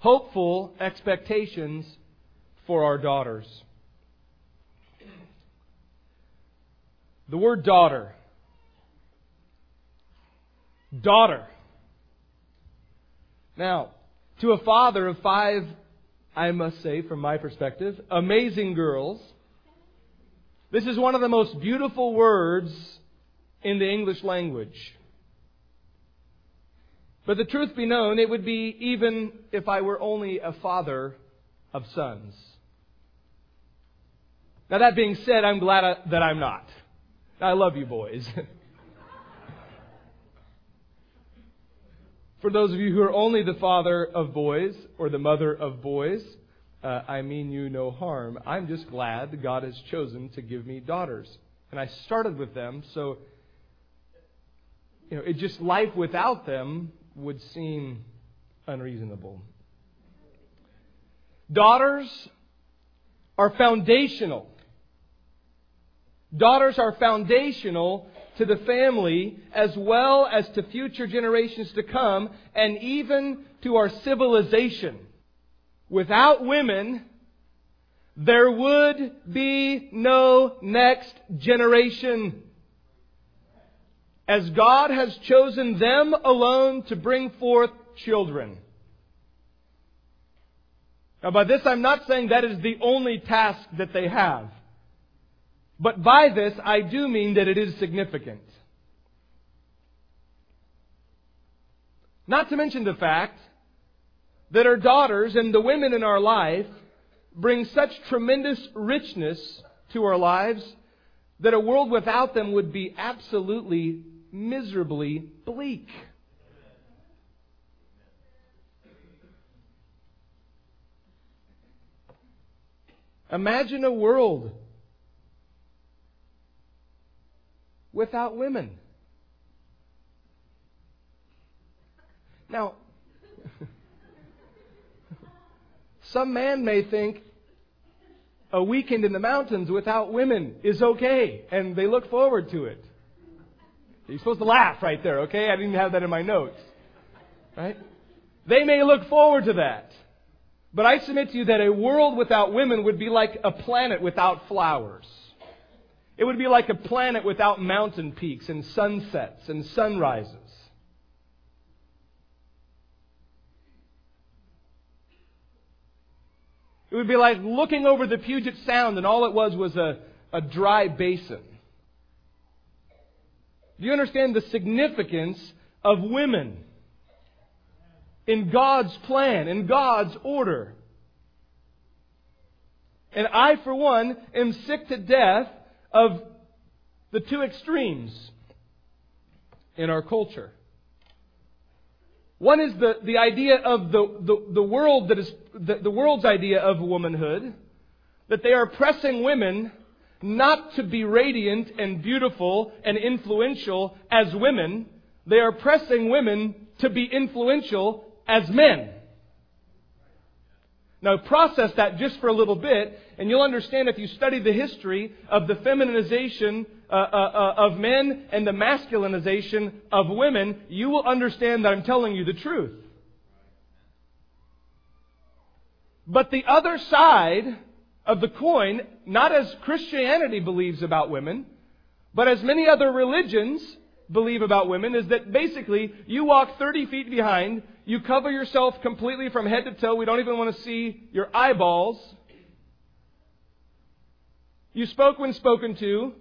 hopeful expectations for our daughters. The word daughter. Daughter. Now, to a father of 5, I must say, from my perspective, amazing girls, this is one of the most beautiful words in the English language. But the truth be known, it would be even if I were only a father of sons. Now that being said, I'm glad that I'm not. I love you boys. For those of you who are only the father of boys or the mother of boys, I mean you no harm. I'm just glad that God has chosen to give me daughters. And I started with them, so it just life without them would seem unreasonable. Daughters are foundational. Daughters are foundational to the family as well as to future generations to come and even to our civilization. Without women, there would be no next generation, as God has chosen them alone to bring forth children. Now, by this I'm not saying that is the only task that they have. But by this, I do mean that it is significant. Not to mention the fact that our daughters and the women in our life bring such tremendous richness to our lives that a world without them would be absolutely, miserably bleak. Imagine a world without women. Now, some man may think a weekend in the mountains without women is okay, and they look forward to it. You're supposed to laugh right there, okay? I didn't have that in my notes. Right? They may look forward to that. But I submit to you that a world without women would be like a planet without flowers. It would be like a planet without mountain peaks and sunsets and sunrises. It would be like looking over the Puget Sound and all it was a dry basin. Do you understand the significance of women in God's plan, in God's order? And I, for one, am sick to death of the two extremes in our culture. One is the idea of the world that is the world's idea of womanhood, that they are pressing women not to be radiant and beautiful and influential as women. They are pressing women to be influential as men. Now process that just for a little bit, and you'll understand if you study the history of the feminization of men and the masculinization of women, you will understand that I'm telling you the truth. But the other side of the coin, not as Christianity believes about women, but as many other religions believe about women, is that basically you walk 30 feet behind, you cover yourself completely from head to toe, we don't even want to see your eyeballs. You spoke when spoken to,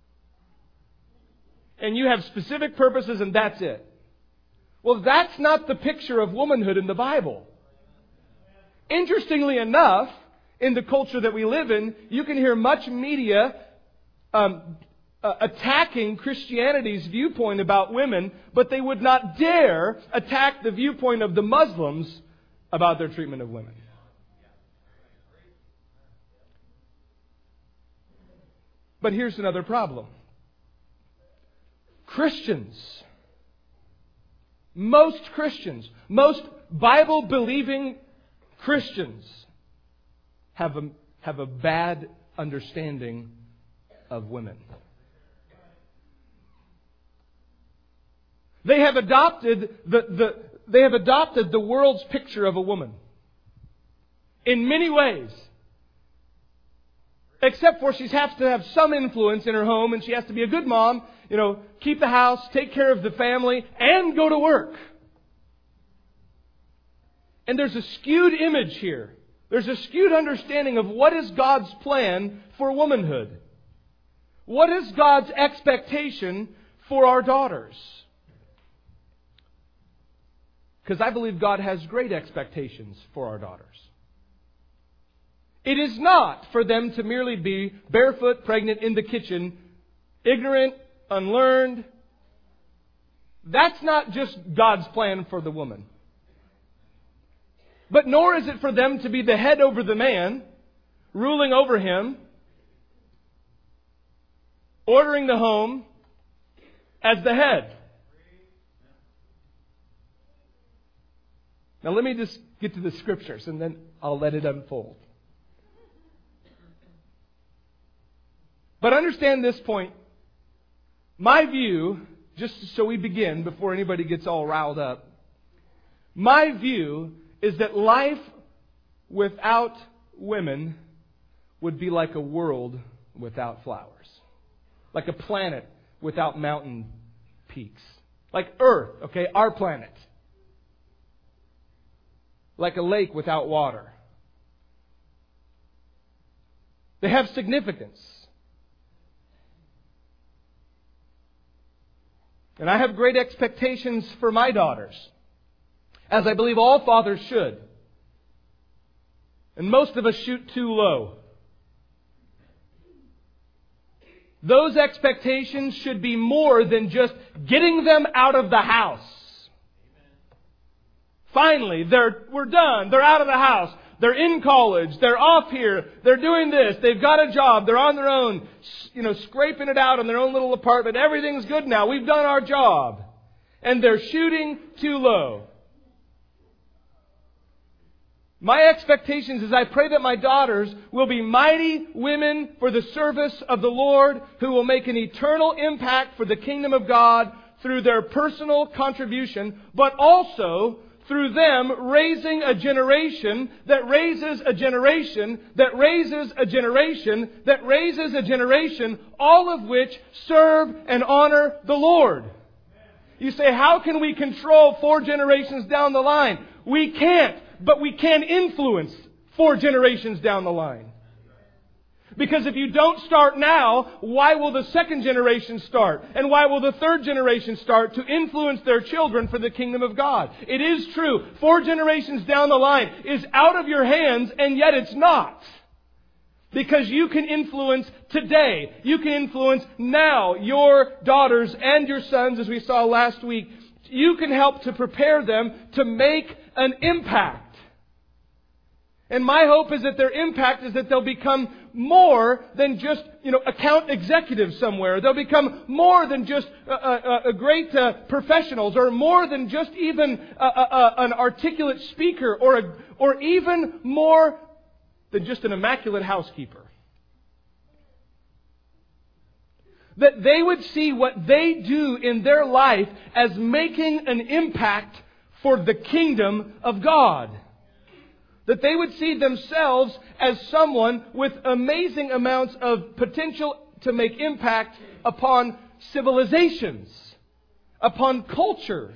and you have specific purposes, and that's it. Well, that's not the picture of womanhood in the Bible. Interestingly enough, in the culture that we live in, you can hear much media attacking Christianity's viewpoint about women, but they would not dare attack the viewpoint of the Muslims about their treatment of women. But here's another problem. Most Bible-believing Christians have a bad understanding of women. They have adopted the world's picture of a woman. in many ways. Except for she has to have some influence in her home, and she has to be a good mom, keep the house, take care of the family, and go to work. And there's a skewed image here. There's a skewed understanding of what is God's plan for womanhood. What is God's expectation for our daughters? Because I believe God has great expectations for our daughters. It is not for them to merely be barefoot, pregnant, in the kitchen, ignorant, unlearned. That's not just God's plan for the woman. But nor is it for them to be the head over the man, ruling over him, ordering the home as the head. Now let me just get to the Scriptures and then I'll let it unfold. But understand this point. My view, just so we begin before anybody gets all riled up, my view is that life without women would be like a world without flowers. Like a planet without mountain peaks. Like Earth, okay, our planet. Like a lake without water. They have significance. And I have great expectations for my daughters, as I believe all fathers should. And most of us shoot too low. Those expectations should be more than just getting them out of the house. Finally, we're done. They're out of the house. They're in college. They're off here. They're doing this. They've got a job. They're on their own, scraping it out in their own little apartment. Everything's good now. We've done our job. And they're shooting too low. My expectations is I pray that my daughters will be mighty women for the service of the Lord who will make an eternal impact for the kingdom of God through their personal contribution, but also through them raising a generation that raises a generation that raises a generation that raises a generation, all of which serve and honor the Lord. You say, how can we control 4 generations down the line? We can't, but we can influence 4 generations down the line. Because if you don't start now, why will the 2nd generation start? And why will the 3rd generation start to influence their children for the kingdom of God? It is true. 4 generations down the line is out of your hands, and yet it's not. Because you can influence today. You can influence now your daughters and your sons, as we saw last week. You can help to prepare them to make an impact. And my hope is that their impact is that they'll become more than just, account executives somewhere. They'll become more than just great professionals, or more than just even an articulate speaker, or even more than just an immaculate housekeeper. That they would see what they do in their life as making an impact for the kingdom of God. That they would see themselves as someone with amazing amounts of potential to make impact upon civilizations, upon cultures.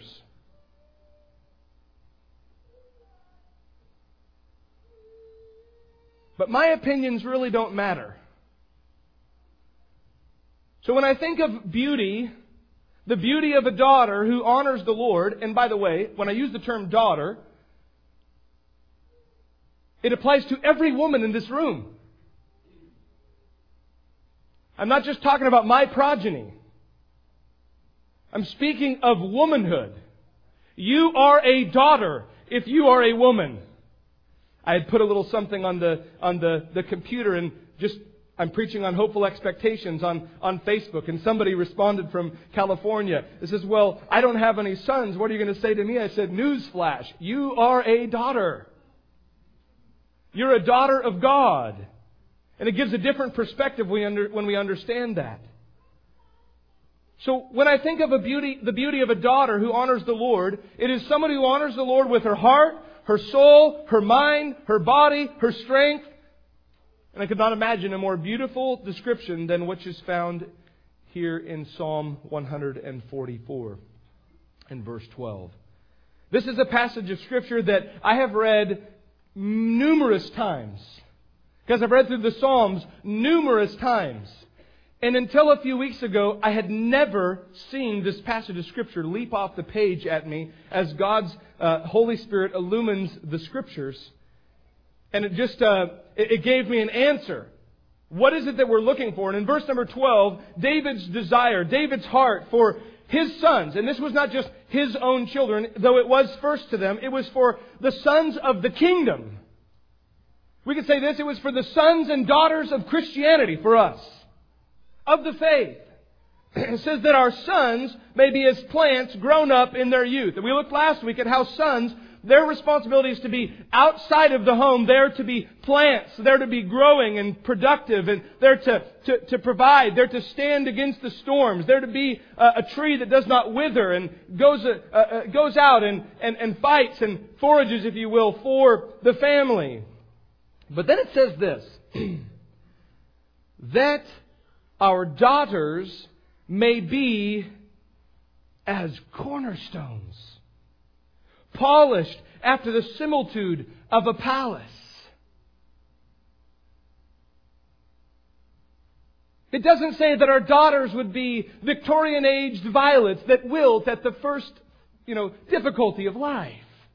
But my opinions really don't matter. So when I think of beauty, the beauty of a daughter who honors the Lord, and by the way, when I use the term daughter, it applies to every woman in this room. I'm not just talking about my progeny. I'm speaking of womanhood. You are a daughter if you are a woman. I had put a little something on the computer, and I'm preaching on hopeful expectations on Facebook, and somebody responded from California. It says, well, I don't have any sons. What are you going to say to me? I said, newsflash, you are a daughter. You're a daughter of God. And it gives a different perspective when we understand that. So when I think of the beauty of a daughter who honors the Lord, it is someone who honors the Lord with her heart, her soul, her mind, her body, her strength. And I could not imagine a more beautiful description than what is found here in Psalm 144 and verse 12. This is a passage of Scripture that I have read numerous times. Because I've read through the Psalms numerous times. And until a few weeks ago, I had never seen this passage of Scripture leap off the page at me as God's Holy Spirit illumines the Scriptures. And it gave me an answer. What is it that we're looking for? And in verse number 12, David's desire, David's heart for his sons. And this was not just his own children, though it was first to them. It was for the sons of the kingdom. We could say this, it was for the sons and daughters of Christianity, for us, of the faith. It says that our sons may be as plants grown up in their youth. And we looked last week at how sons, their responsibility is to be outside of the home. They're to be plants. They're to be growing and productive. And they're to provide. They're to stand against the storms. They're to be a tree that does not wither and goes out and fights and forages, if you will, for the family. But then it says this, that our daughters may be as cornerstones, polished after the similitude of a palace. It doesn't say that our daughters would be Victorian-aged violets that wilt at the first, difficulty of life.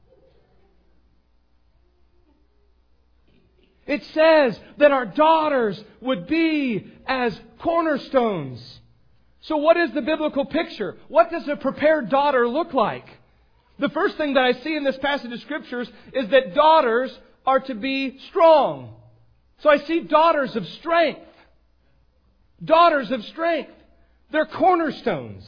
It says that our daughters would be as cornerstones. So what is the biblical picture? What does a prepared daughter look like? The first thing that I see in this passage of Scriptures is that daughters are to be strong. So I see daughters of strength. Daughters of strength. They're cornerstones.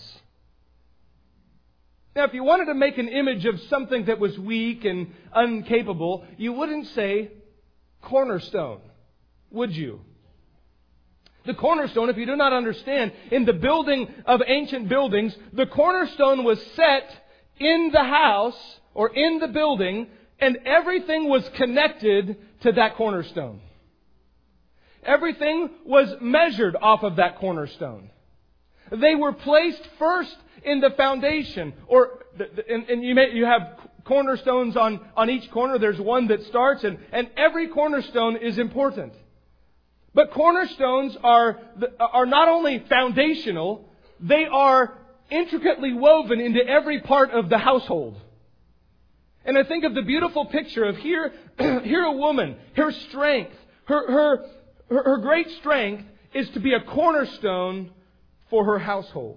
Now, if you wanted to make an image of something that was weak and incapable, you wouldn't say cornerstone, would you? The cornerstone, if you do not understand, in the building of ancient buildings, the cornerstone was set in the house or in the building, and everything was connected to that cornerstone. Everything was measured off of that cornerstone. They were placed first in the foundation, and you have cornerstones on each corner. There's one that starts, and every cornerstone is important. But cornerstones are not only foundational, they are intricately woven into every part of the household. And I think of the beautiful picture of here a woman, her strength, her great strength is to be a cornerstone for her household.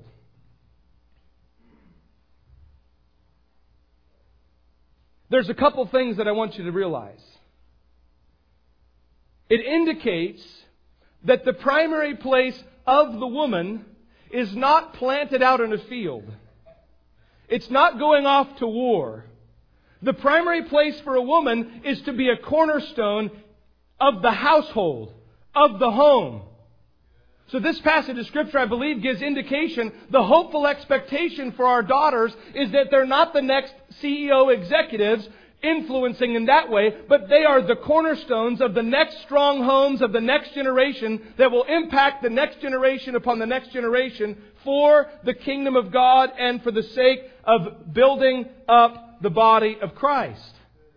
There's a couple things that I want you to realize. It indicates that the primary place of the woman is not planted out in a field. It's not going off to war. The primary place for a woman is to be a cornerstone of the household, of the home. So this passage of Scripture, I believe, gives indication, the hopeful expectation for our daughters is that they're not the next CEO executives influencing in that way, but they are the cornerstones of the next strong homes of the next generation that will impact the next generation upon the next generation for the kingdom of God and for the sake of building up the body of Christ.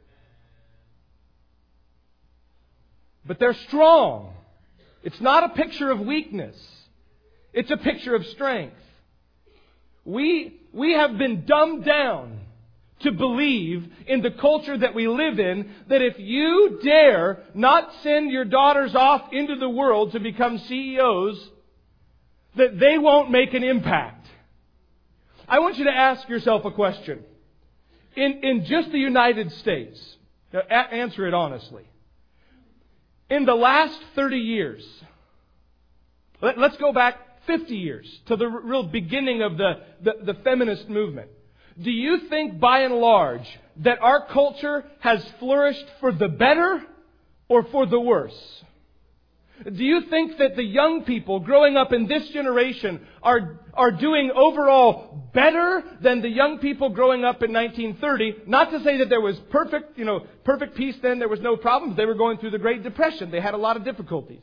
But they're strong. It's not a picture of weakness. It's a picture of strength. We have been dumbed down to believe in the culture that we live in that if you dare not send your daughters off into the world to become CEOs, that they won't make an impact. I want you to ask yourself a question. In just the United States, now answer it honestly. In the last 30 years, let's go back 50 years to the real beginning of the feminist movement. Do you think by and large that our culture has flourished for the better or for the worse? Do you think that the young people growing up in this generation are doing overall better than the young people growing up in 1930? Not to say that there was perfect peace then, there was no problems. They were going through the Great Depression. They had a lot of difficulties.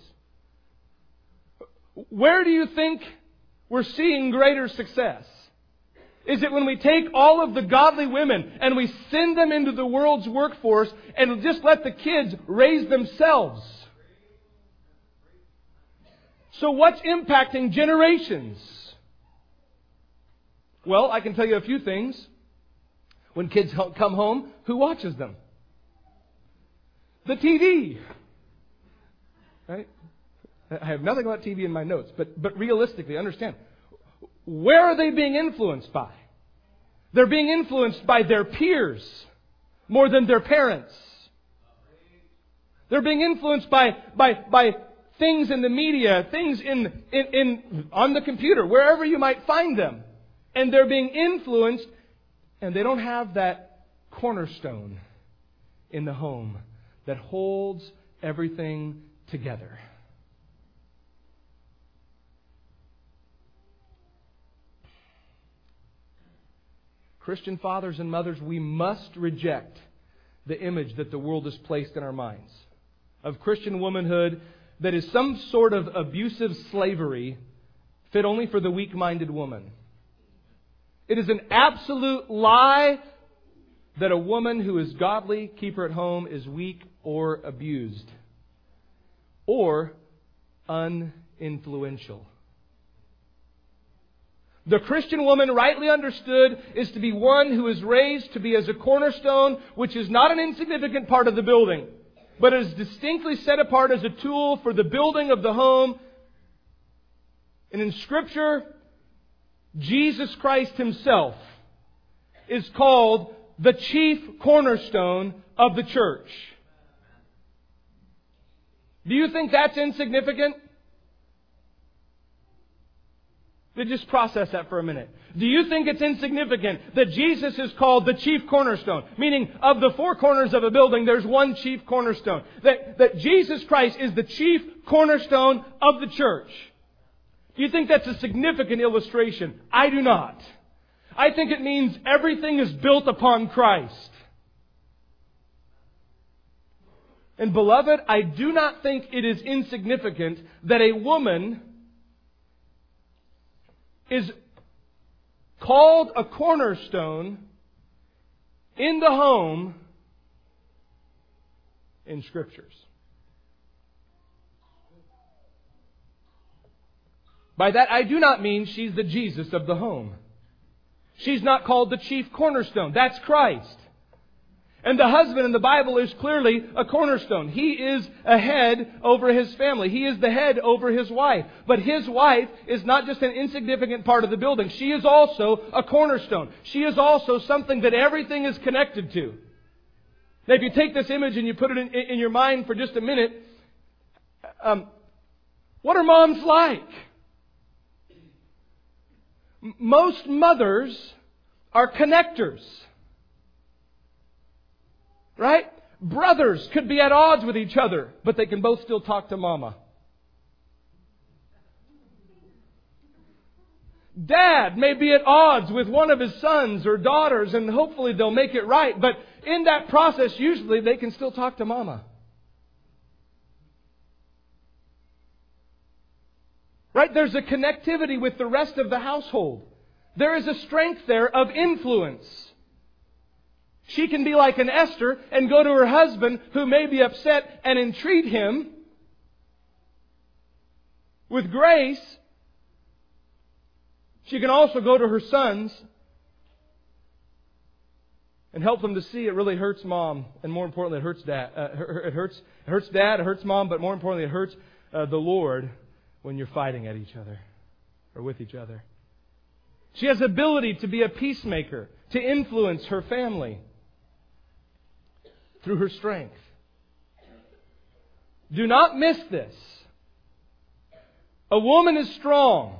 Where do you think we're seeing greater success? Is it when we take all of the godly women and we send them into the world's workforce and just let the kids raise themselves? So what's impacting generations? Well, I can tell you a few things. When kids come home, who watches them? The TV. Right? I have nothing about TV in my notes, but realistically, understand. Where are they being influenced by? They're being influenced by their peers more than their parents. They're being influenced by things in the media, things on the computer, wherever you might find them. And they're being influenced, and they don't have that cornerstone in the home that holds everything together. Christian fathers and mothers, we must reject the image that the world has placed in our minds of Christian womanhood that is some sort of abusive slavery fit only for the weak-minded woman. It is an absolute lie that a woman who is godly, keeper at home, is weak or abused or uninfluential. The Christian woman, rightly understood, is to be one who is raised to be as a cornerstone, which is not an insignificant part of the building, but is distinctly set apart as a tool for the building of the home. And in Scripture, Jesus Christ Himself is called the chief cornerstone of the church. Do you think that's insignificant? Just process that for a minute. Do you think it's insignificant that Jesus is called the chief cornerstone? Meaning, of the four corners of a building, there's one chief cornerstone. That Jesus Christ is the chief cornerstone of the church. Do you think that's a significant illustration? I do not. I think it means everything is built upon Christ. And beloved, I do not think it is insignificant that a woman is called a cornerstone in the home in Scriptures. By that, I do not mean she's the Jesus of the home. She's not called the chief cornerstone. That's Christ. And the husband in the Bible is clearly a cornerstone. He is a head over his family. He is the head over his wife. But his wife is not just an insignificant part of the building. She is also a cornerstone. She is also something that everything is connected to. Now, if you take this image and you put it in your mind for just a minute, what are moms like? Most mothers are connectors. Right? Brothers could be at odds with each other, but they can both still talk to mama. Dad may be at odds with one of his sons or daughters, and hopefully they'll make it right. But in that process, usually they can still talk to mama. Right? There's a connectivity with the rest of the household. There is a strength there of influence. She can be like an Esther and go to her husband who may be upset and entreat him with grace. She can also go to her sons and help them to see it really hurts mom, and more importantly, it hurts dad. It hurts dad, it hurts mom, but more importantly, it hurts the Lord when you're fighting at each other or with each other. She has the ability to be a peacemaker, to influence her family through her strength. Do not miss this. A woman is strong,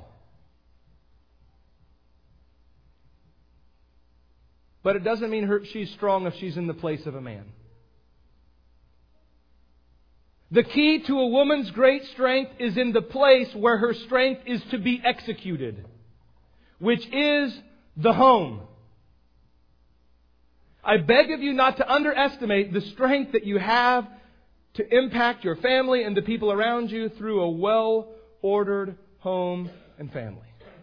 but it doesn't mean she's strong if she's in the place of a man. The key to a woman's great strength is in the place where her strength is to be executed, which is the home. I beg of you not to underestimate the strength that you have to impact your family and the people around you through a well-ordered home and family.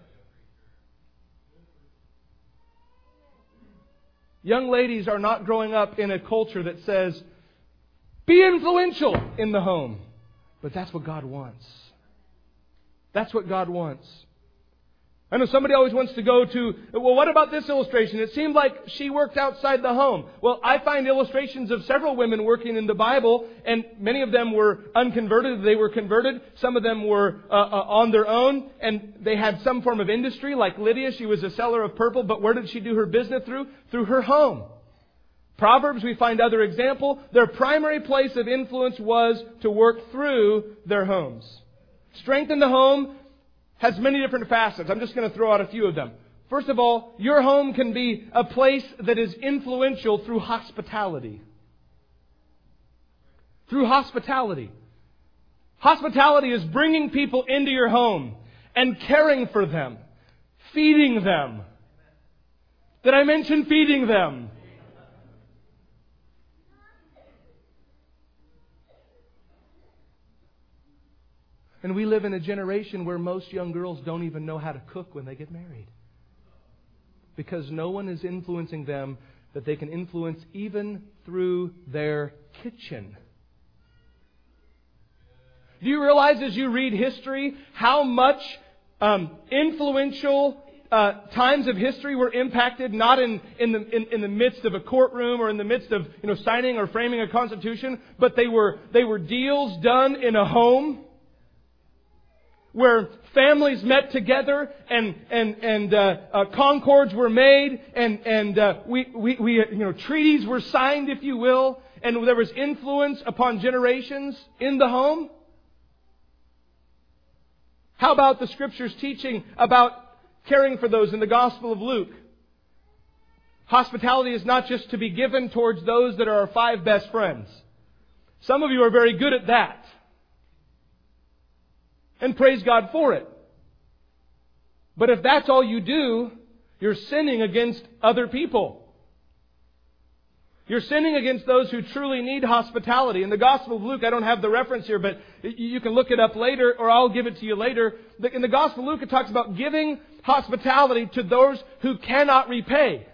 Young ladies are not growing up in a culture that says, be influential in the home. But that's what God wants. That's what God wants. I know somebody always wants to go to, well, what about this illustration? It seemed like she worked outside the home. Well, I find illustrations of several women working in the Bible, and many of them were unconverted. They were converted. Some of them were on their own, and they had some form of industry. Like Lydia, she was a seller of purple, but where did she do her business through? Through her home. Proverbs, we find other example. Their primary place of influence was to work through their homes. Strength in the home has many different facets. I'm just going to throw out a few of them. First of all, your home can be a place that is influential through hospitality. Through hospitality. Hospitality is bringing people into your home and caring for them, feeding them. Did I mention feeding them? And we live in a generation where most young girls don't even know how to cook when they get married. Because no one is influencing them that they can influence even through their kitchen. Do you realize as you read history how much influential times of history were impacted not in the midst of a courtroom or in the midst of signing or framing a constitution, but they were deals done in a home, where families met together and concords were made and treaties were signed, if you will, and there was influence upon generations in the home. How about the Scriptures teaching about caring for those in the Gospel of Luke? Hospitality is not just to be given towards those that are our 5 best friends. Some of you are very good at that. And praise God for it. But if that's all you do, you're sinning against other people. You're sinning against those who truly need hospitality. In the Gospel of Luke, I don't have the reference here, but you can look it up later, or I'll give it to you later. In the Gospel of Luke, it talks about giving hospitality to those who cannot repay.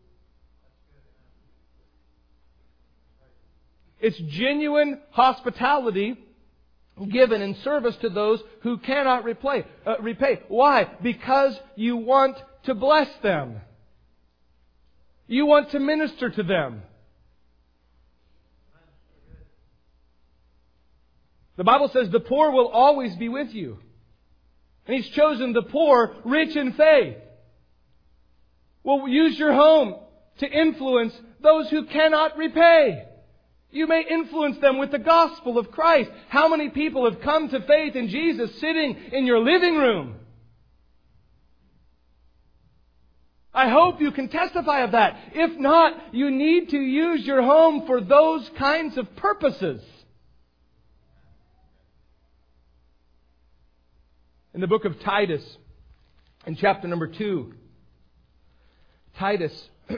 It's genuine hospitality given in service to those who cannot repay. Why? Because you want to bless them. You want to minister to them. The Bible says the poor will always be with you. And He's chosen the poor rich in faith. Well, use your home to influence those who cannot repay. You may influence them with the gospel of Christ. How many people have come to faith in Jesus sitting in your living room? I hope you can testify of that. If not, you need to use your home for those kinds of purposes. In the book of Titus, in chapter number 2, Titus,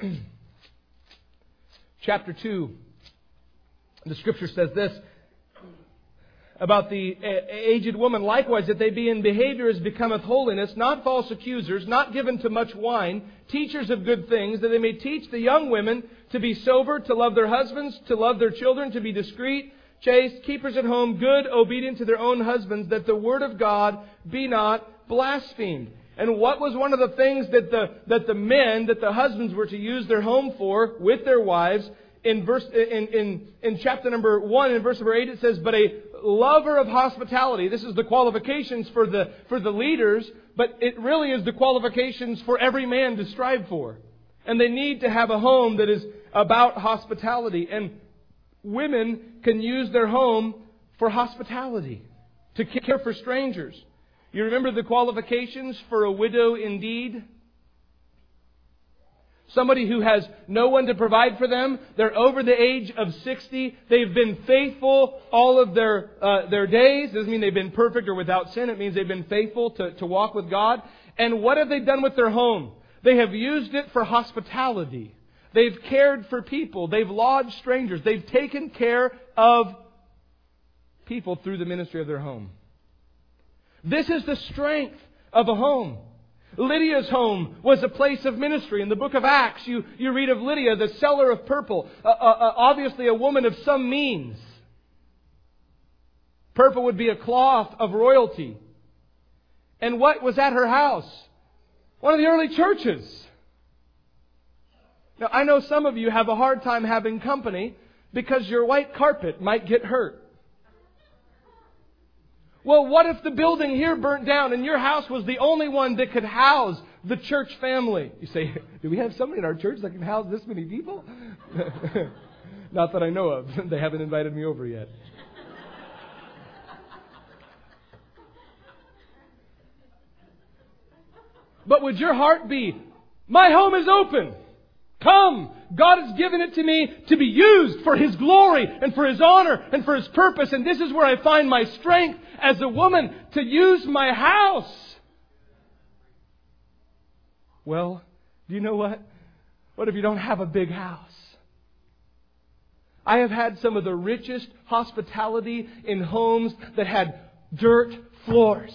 chapter 2, the Scripture says this about the aged woman. Likewise, that they be in behavior as becometh holiness, not false accusers, not given to much wine, teachers of good things, that they may teach the young women to be sober, to love their husbands, to love their children, to be discreet, chaste, keepers at home, good, obedient to their own husbands, that the word of God be not blasphemed. And what was one of the things that the husbands were to use their home for with their wives? In chapter number 1, in verse number 8, it says, but a lover of hospitality. This is the qualifications for the leaders, but it really is the qualifications for every man to strive for. And they need to have a home that is about hospitality. And women can use their home for hospitality, to care for strangers. You remember the qualifications for a widow indeed? Somebody who has no one to provide for them. They're over the age of 60. They've been faithful all of their days. Doesn't mean they've been perfect or without sin. It means they've been faithful to walk with God. And what have they done with their home? They have used it for hospitality. They've cared for people. They've lodged strangers. They've taken care of people through the ministry of their home. This is the strength of a home. Lydia's home was a place of ministry. In the book of Acts, you read of Lydia, the seller of purple, obviously a woman of some means. Purple would be a cloth of royalty. And what was at her house? One of the early churches. Now, I know some of you have a hard time having company because your white carpet might get hurt. Well, what if the building here burnt down and your house was the only one that could house the church family? You say, do we have somebody in our church that can house this many people? Not that I know of. They haven't invited me over yet. But would your heart be, my home is open. Come, God has given it to me to be used for His glory and for His honor and for His purpose. And this is where I find my strength as a woman to use my house. Well, do you know what? What if you don't have a big house? I have had some of the richest hospitality in homes that had dirt floors.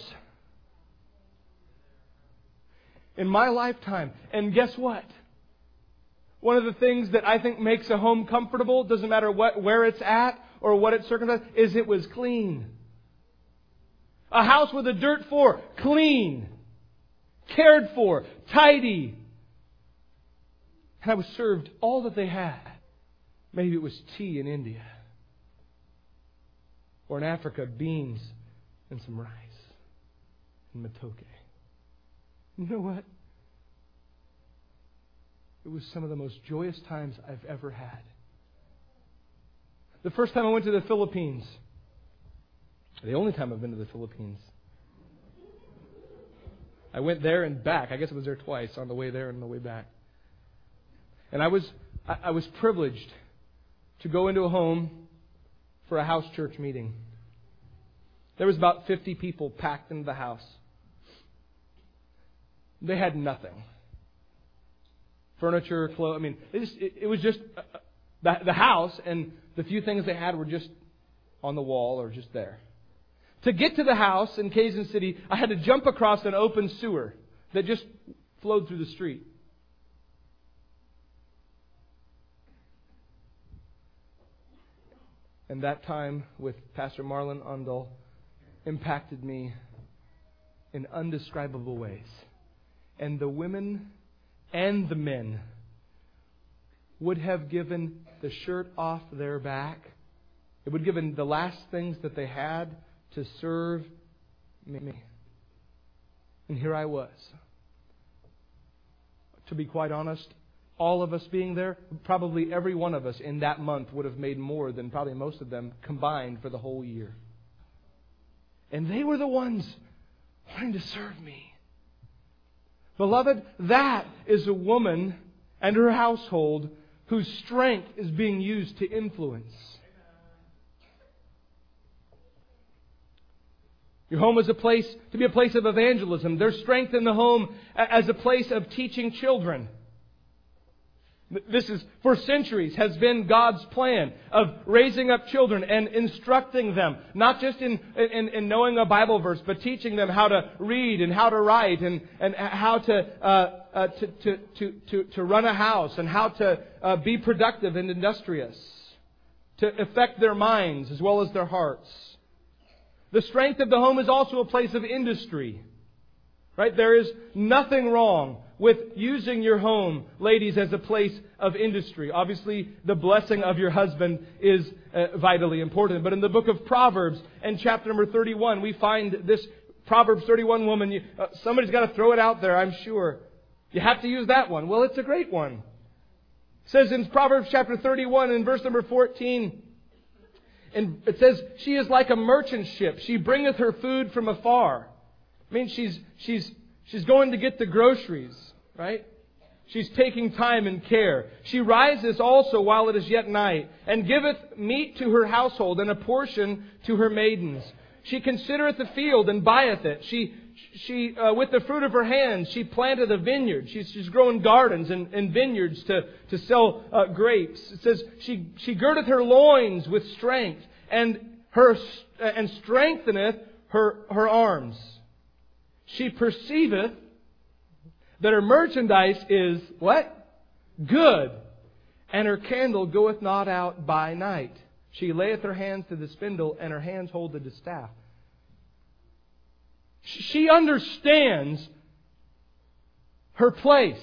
In my lifetime. And guess what? One of the things that I think makes a home comfortable, doesn't matter where it's at or what its circumstance, is it was clean. A house with a dirt floor, clean, cared for, tidy. And I was served all that they had. Maybe it was tea in India. Or in Africa, beans and some rice. And matoke. You know what? It was some of the most joyous times I've ever had. The first time I went to the Philippines, the only time I've been to the Philippines, I went there and back. I guess I was there twice, on the way there and the way back. And I was privileged to go into a home for a house church meeting. There was about 50 people packed into the house. They had nothing. Furniture, clothes. I mean, it was just the house, and the few things they had were just on the wall or just there. To get to the house in Quezon City, I had to jump across an open sewer that just flowed through the street. And that time with Pastor Marlon Undal impacted me in undescribable ways. And the women and the men would have given the shirt off their back. It would have given the last things that they had to serve me. And here I was. To be quite honest, all of us being there, probably every one of us in that month would have made more than probably most of them combined for the whole year. And they were the ones wanting to serve me. Beloved, that is a woman and her household whose strength is being used to influence. Your home is to be a place of evangelism. There's strength in the home as a place of teaching children. This is, for centuries, has been God's plan of raising up children and instructing them, not just in knowing a Bible verse, but teaching them how to read and how to write and how to run a house and how to be productive and industrious, to affect their minds as well as their hearts. The strength of the home is also a place of industry. Right? There is nothing wrong with using your home, ladies, as a place of industry. Obviously, the blessing of your husband is vitally important. But in the book of Proverbs, in chapter number 31, we find this Proverbs 31 woman. Somebody's got to throw it out there, I'm sure. You have to use that one. Well, it's a great one. It says in Proverbs chapter 31, in verse number 14, and it says, "She is like a merchant ship. She bringeth her food from afar." I mean, she's going to get the groceries, right? She's taking time and care. She rises also while it is yet night, and giveth meat to her household, and a portion to her maidens. She considereth the field, and buyeth it. She with the fruit of her hands, she planted a vineyard. She's growing gardens and vineyards to sell grapes. It says, she girdeth her loins with strength, and strengtheneth her arms. She perceiveth that her merchandise is what? Good. And her candle goeth not out by night. She layeth her hands to the spindle, and her hands hold the distaff. She understands her place.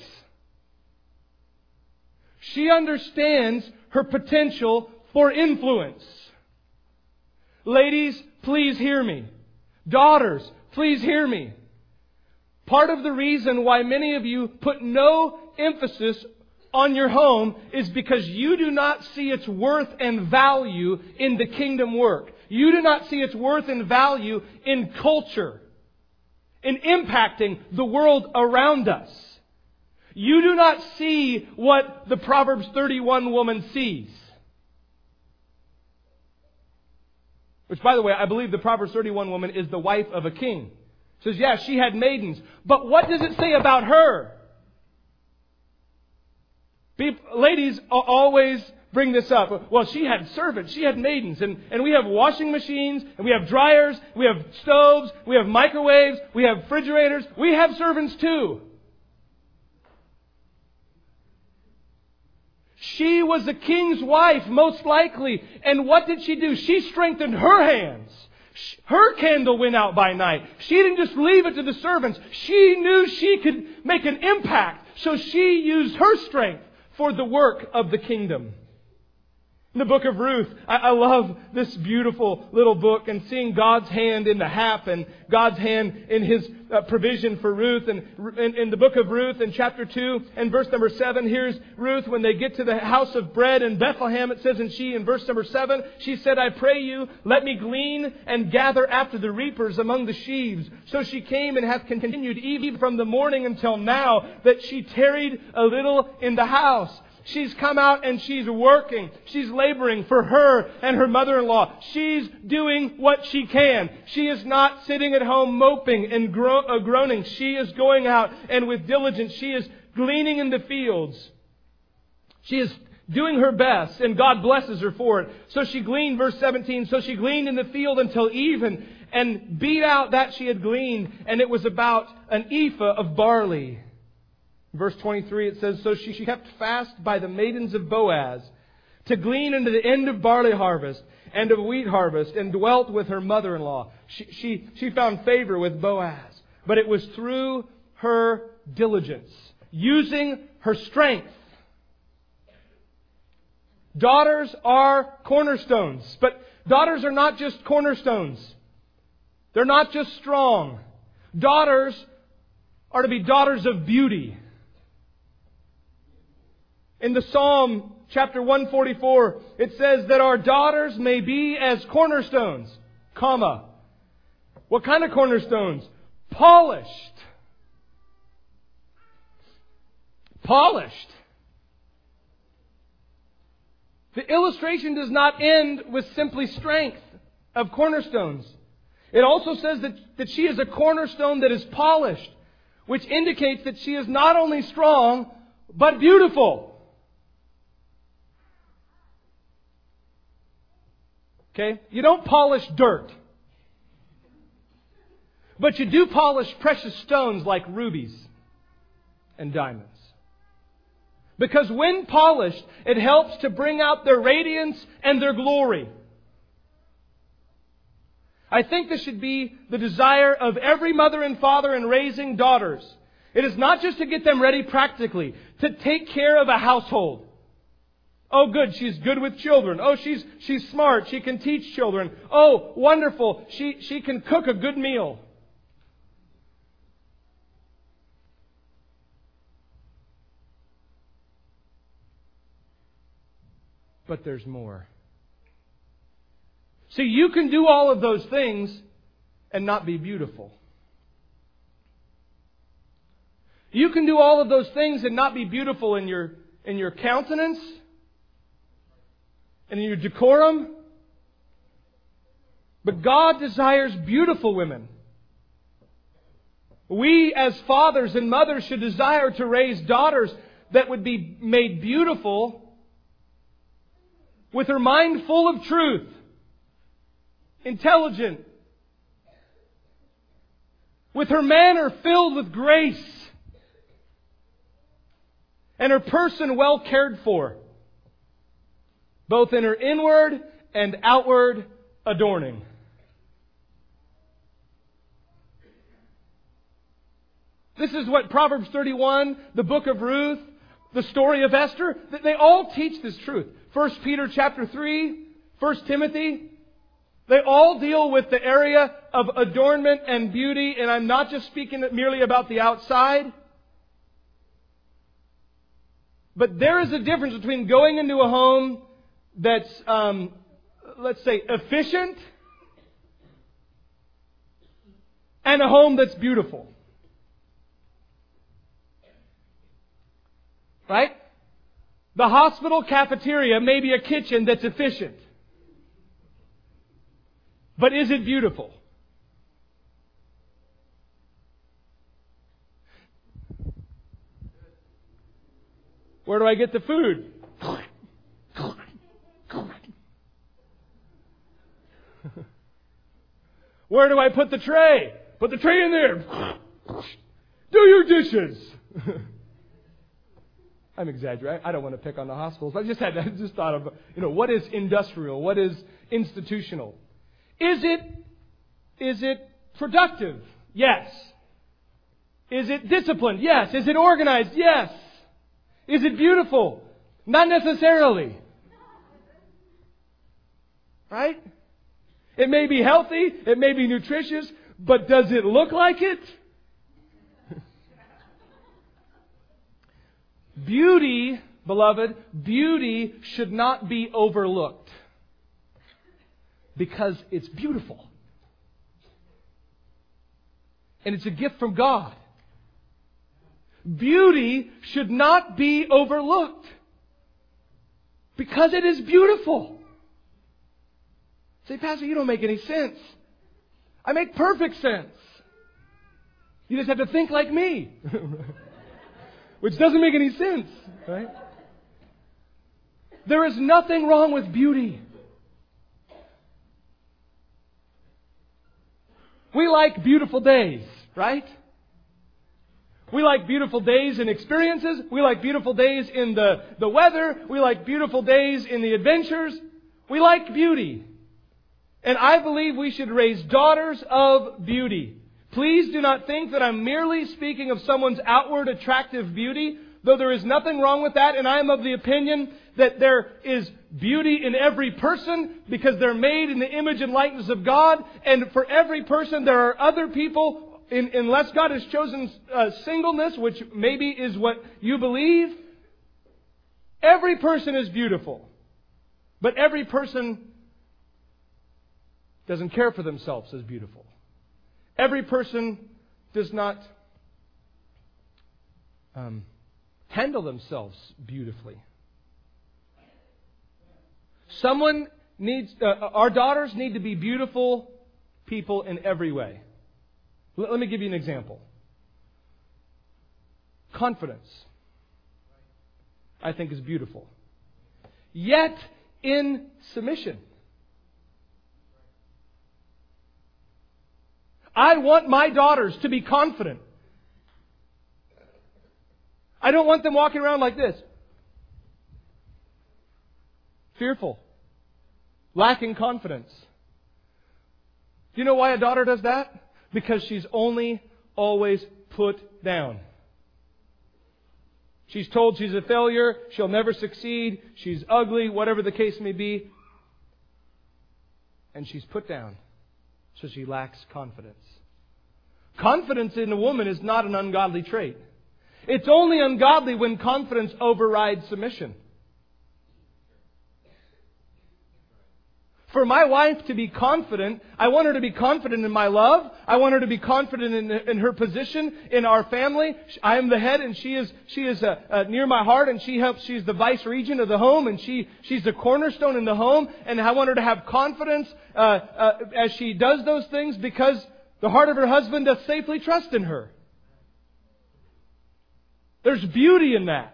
She understands her potential for influence. Ladies, please hear me. Daughters, please hear me. Part of the reason why many of you put no emphasis on your home is because you do not see its worth and value in the kingdom work. You do not see its worth and value in culture, in impacting the world around us. You do not see what the Proverbs 31 woman sees. Which, by the way, I believe the Proverbs 31 woman is the wife of a king. It says, yeah, she had maidens. But what does it say about her? Ladies always bring this up. Well, she had servants, she had maidens, and we have washing machines, and we have dryers, we have stoves, we have microwaves, we have refrigerators, we have servants too. She was the king's wife, most likely. And what did she do? She strengthened her hands. Her candle went out by night. She didn't just leave it to the servants. She knew she could make an impact. So she used her strength for the work of the kingdom. In the book of Ruth, I love this beautiful little book and seeing God's hand in the hap and God's hand in His provision for Ruth. And in the book of Ruth, in chapter 2 and verse number 7, here's Ruth when they get to the house of bread in Bethlehem. It says, and she, in verse number 7, she said, I pray you, let me glean and gather after the reapers among the sheaves. So she came and hath continued even from the morning until now, that she tarried a little in the house. She's come out and she's working. She's laboring for her and her mother-in-law. She's doing what she can. She is not sitting at home moping and groaning. She is going out and with diligence she is gleaning in the fields. She is doing her best and God blesses her for it. So she gleaned, verse 17, so she gleaned in the field until even and beat out that she had gleaned, and it was about an ephah of barley. Verse 23, it says, so she kept fast by the maidens of Boaz to glean into the end of barley harvest and of wheat harvest, and dwelt with her mother-in-law. She found favor with Boaz, but it was through her diligence, using her strength. Daughters are cornerstones, but daughters are not just cornerstones. They're not just strong. Daughters are to be daughters of beauty. In the Psalm chapter 144, it says that our daughters may be as cornerstones, comma. What kind of cornerstones? Polished. Polished. The illustration does not end with simply strength of cornerstones. It also says that she is a cornerstone that is polished, which indicates that she is not only strong, but beautiful. Okay? You don't polish dirt. But you do polish precious stones like rubies and diamonds. Because when polished, it helps to bring out their radiance and their glory. I think this should be the desire of every mother and father in raising daughters. It is not just to get them ready practically, to take care of a household. Oh, good, she's good with children. Oh, she's smart. She can teach children. Oh, wonderful, she can cook a good meal. But there's more. See, you can do all of those things and not be beautiful. You can do all of those things and not be beautiful in your countenance and in your decorum. But God desires beautiful women. We as fathers and mothers should desire to raise daughters that would be made beautiful with her mind full of truth, intelligent, with her manner filled with grace, and her person well cared for, both in her inward and outward adorning. This is what Proverbs 31, the book of Ruth, the story of Esther, they all teach this truth. 1 Peter chapter 3, 1 Timothy, they all deal with the area of adornment and beauty, and I'm not just speaking merely about the outside. But there is a difference between going into a home that's, let's say, efficient, and a home that's beautiful. Right? The hospital cafeteria may be a kitchen that's efficient. But is it beautiful? Where do I get the food? Where do I put the tray? Put the tray in there. Do your dishes. I'm exaggerating. I don't want to pick on the hospitals. I just thought of, what is industrial? What is institutional? Is it productive? Yes. Is it disciplined? Yes. Is it organized? Yes. Is it beautiful? Not necessarily. Right? It may be healthy, it may be nutritious, but does it look like it? Beauty, beloved, beauty should not be overlooked because it's beautiful. And it's a gift from God. Beauty should not be overlooked because it is beautiful. Say, Pastor, you don't make any sense. I make perfect sense. You just have to think like me. Which doesn't make any sense, right? There is nothing wrong with beauty. We like beautiful days, right? We like beautiful days in experiences. We like beautiful days in the weather. We like beautiful days in the adventures. We like beauty. And I believe we should raise daughters of beauty. Please do not think that I'm merely speaking of someone's outward attractive beauty, though there is nothing wrong with that, and I am of the opinion that there is beauty in every person because they're made in the image and likeness of God, and for every person there are other people, unless God has chosen singleness, which maybe is what you believe. Every person is beautiful, but every person doesn't care for themselves as beautiful. Every person does not handle themselves beautifully. Our daughters need to be beautiful people in every way. Let me give you an example. Confidence, I think, is beautiful. Yet in submission. I want my daughters to be confident. I don't want them walking around like this. Fearful. Lacking confidence. Do you know why a daughter does that? Because she's only always put down. She's told she's a failure, she'll never succeed, she's ugly, whatever the case may be. And she's put down. So she lacks confidence. Confidence in a woman is not an ungodly trait. It's only ungodly when confidence overrides submission. For my wife to be confident, I want her to be confident in my love. I want her to be confident in her position in our family. I am the head, and she is near my heart, and she's the vice regent of the home, and she's the cornerstone in the home. And I want her to have confidence as she does those things, because the heart of her husband doth safely trust in her. There's beauty in that.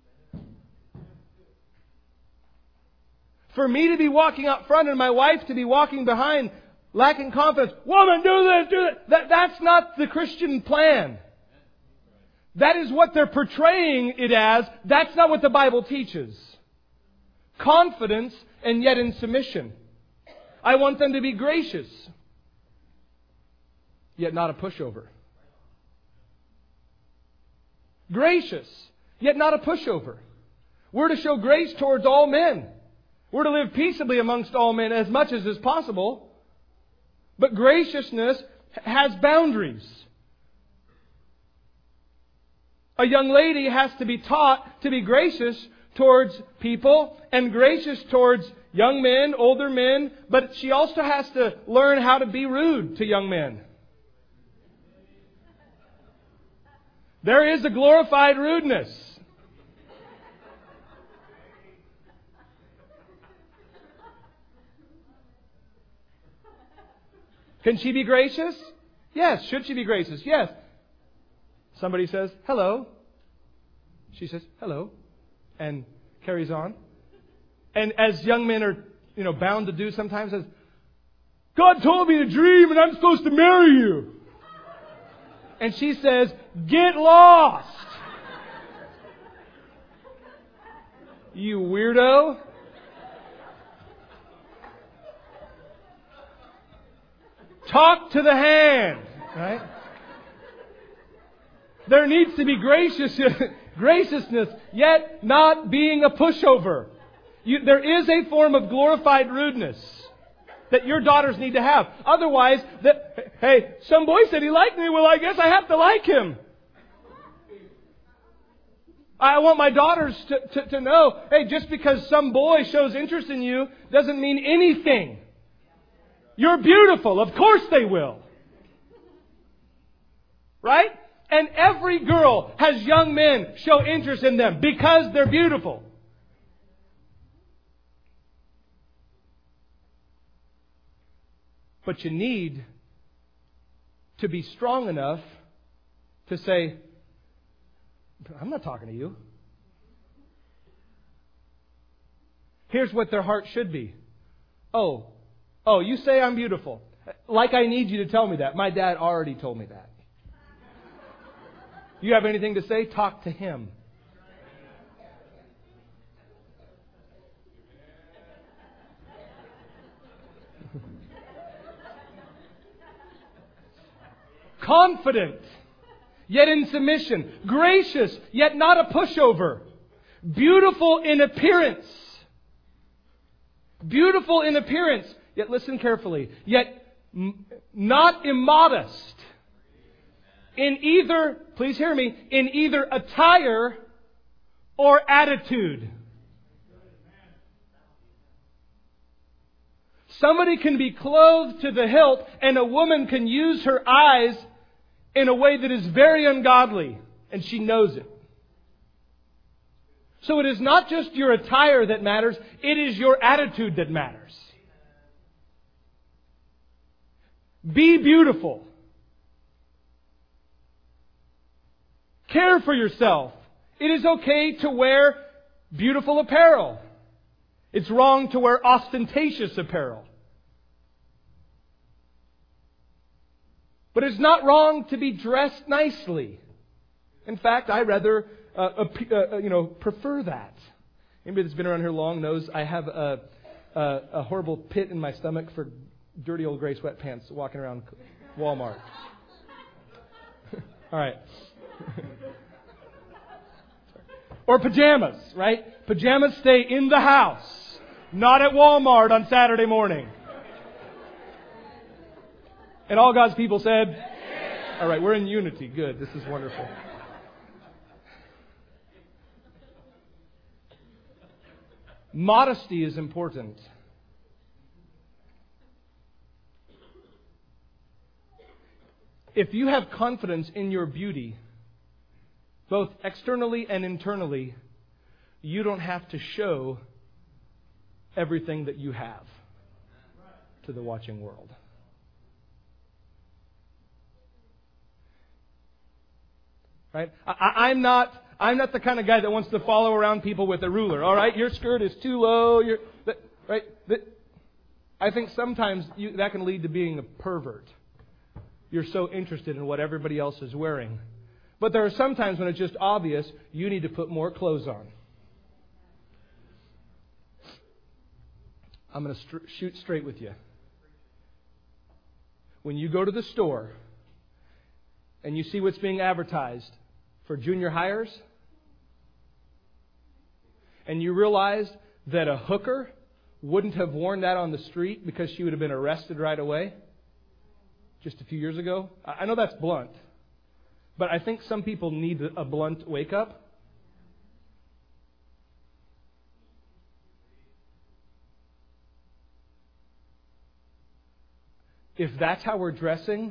For me to be walking up front and my wife to be walking behind, lacking confidence. Woman, do this, do that. That's not the Christian plan. That is what they're portraying it as. That's not what the Bible teaches. Confidence and yet in submission. I want them to be gracious, yet not a pushover. Gracious, yet not a pushover. We're to show grace towards all men. We're to live peaceably amongst all men as much as is possible. But graciousness has boundaries. A young lady has to be taught to be gracious towards people and gracious towards young men, older men, but she also has to learn how to be rude to young men. There is a glorified rudeness. Can she be gracious? Yes. Should she be gracious? Yes. Somebody says, hello. She says, hello. And carries on. And as young men are, bound to do sometimes, says, God told me to dream and I'm supposed to marry you. And she says, get lost. You weirdo. Talk to the hand, right? There needs to be graciousness, yet not being a pushover. There is a form of glorified rudeness that your daughters need to have. Otherwise, hey, some boy said he liked me. Well, I guess I have to like him. I want my daughters to know, hey, just because some boy shows interest in you doesn't mean anything. You're beautiful. Of course they will. Right? And every girl has young men show interest in them because they're beautiful. But you need to be strong enough to say, I'm not talking to you. Here's what their heart should be. Oh, you say I'm beautiful. Like I need you to tell me that. My dad already told me that. You have anything to say? Talk to him. Confident, yet in submission. Gracious, yet not a pushover. Beautiful in appearance. Beautiful in appearance. Yet listen carefully. Yet not immodest. In either, please hear me, in either attire or attitude. Somebody can be clothed to the hilt and a woman can use her eyes in a way that is very ungodly. And she knows it. So it is not just your attire that matters. It is your attitude that matters. Be beautiful. Care for yourself. It is okay to wear beautiful apparel. It's wrong to wear ostentatious apparel. But it's not wrong to be dressed nicely. In fact, I rather prefer that. Anybody that's been around here long knows I have a horrible pit in my stomach for dirty old gray sweatpants walking around Walmart. All right. Or pajamas, right? Pajamas stay in the house, not at Walmart on Saturday morning. And all God's people said, all right, we're in unity. Good. This is wonderful. Modesty is important. if you have confidence in your beauty, both externally and internally, you don't have to show everything that you have to the watching world. Right? I'm not the kind of guy that wants to follow around people with a ruler. All right, your skirt is too low. Right? I think sometimes that can lead to being a pervert. You're so interested in what everybody else is wearing. But there are some times when it's just obvious you need to put more clothes on. I'm going to shoot straight with you. When you go to the store and you see what's being advertised for junior hires, and you realize that a hooker wouldn't have worn that on the street because she would have been arrested right away just a few years ago. I know that's blunt, but I think some people need a blunt wake-up. If that's how we're dressing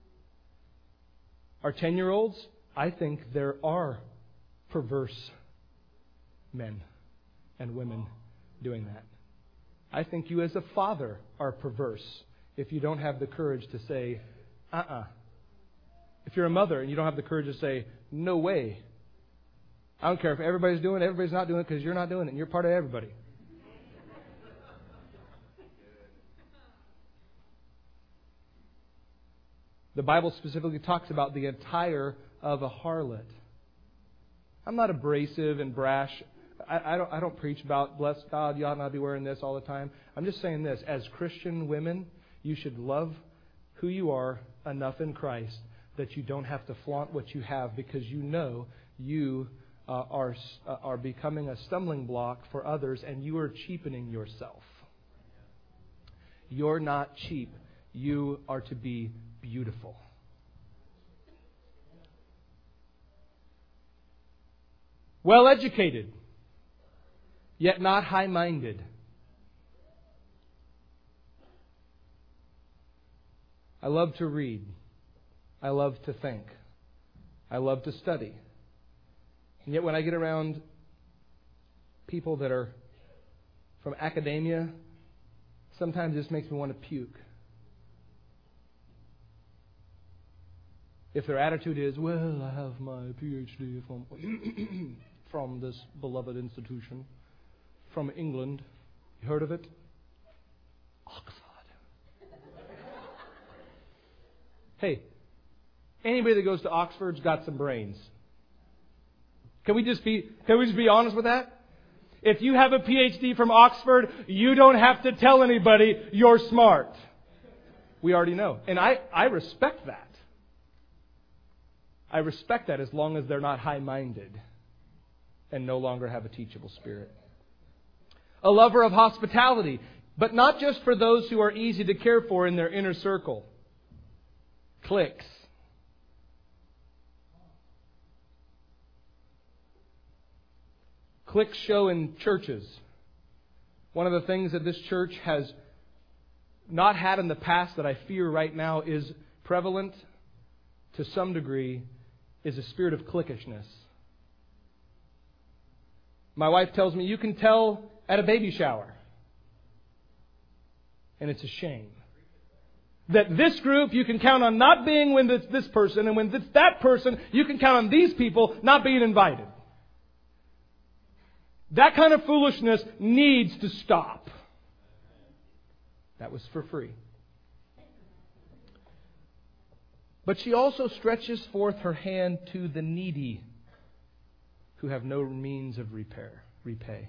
our 10-year-olds, I think there are perverse men and women doing that. I think you as a father are perverse if you don't have the courage to say, If you're a mother and you don't have the courage to say, no way. I don't care if everybody's doing it, everybody's not doing it because you're not doing it and you're part of everybody. The Bible specifically talks about the attire of a harlot. I'm not abrasive and brash. I don't preach about, bless God, you ought not be wearing this all the time. I'm just saying this. As Christian women, you should love who you are enough in Christ that you don't have to flaunt what you have because you know you are becoming a stumbling block for others and you are cheapening yourself. You're not cheap. You are to be beautiful. Well educated, yet not high-minded. I love to read. I love to think. I love to study. And yet when I get around people that are from academia, sometimes it just makes me want to puke. If their attitude is, well, I have my PhD from this beloved institution, from England. You heard of it? Oxford. Hey, anybody that goes to Oxford's got some brains. Can we just be honest with that? If you have a PhD from Oxford, you don't have to tell anybody you're smart. We already know. And I respect that. I respect that as long as they're not high-minded and no longer have a teachable spirit. A lover of hospitality, but not just for those who are easy to care for in their inner circle. Cliques. Cliques show in churches. One of the things that this church has not had in the past that I fear right now is prevalent to some degree is a spirit of cliquishness. My wife tells me you can tell at a baby shower. And it's a shame. That this group you can count on not being when it's this person, and when it's that person, you can count on these people not being invited. That kind of foolishness needs to stop. That was for free. But she also stretches forth her hand to the needy who have no means of repay.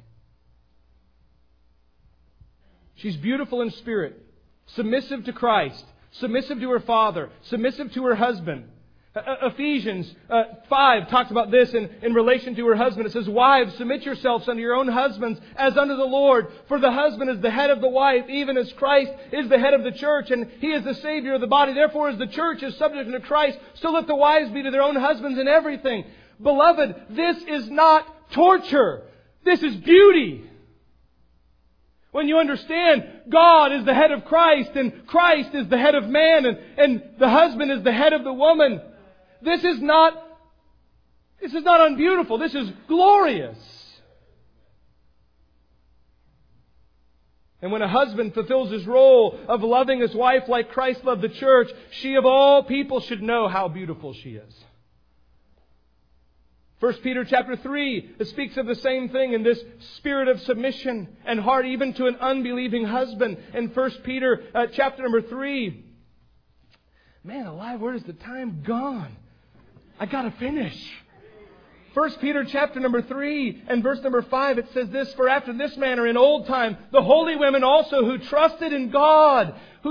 She's beautiful in spirit, submissive to Christ, submissive to her father, submissive to her husband. Ephesians 5 talks about this in relation to her husband. It says, wives, submit yourselves unto your own husbands as unto the Lord. For the husband is the head of the wife, even as Christ is the head of the church, and He is the Savior of the body. Therefore, as the church is subject to Christ, so let the wives be to their own husbands in everything. Beloved, this is not torture. This is beauty. When you understand God is the head of Christ and Christ is the head of man and the husband is the head of the woman. This is not unbeautiful. This is glorious. And when a husband fulfills his role of loving his wife like Christ loved the church, she of all people should know how beautiful she is. 1 Peter chapter 3 speaks of the same thing in this spirit of submission and heart even to an unbelieving husband. In 1 Peter chapter number 3. Man alive, where is the time gone? I got to finish. 1 Peter chapter number 3 and verse number 5, it says this, "For after this manner in old time, the holy women also who trusted in God,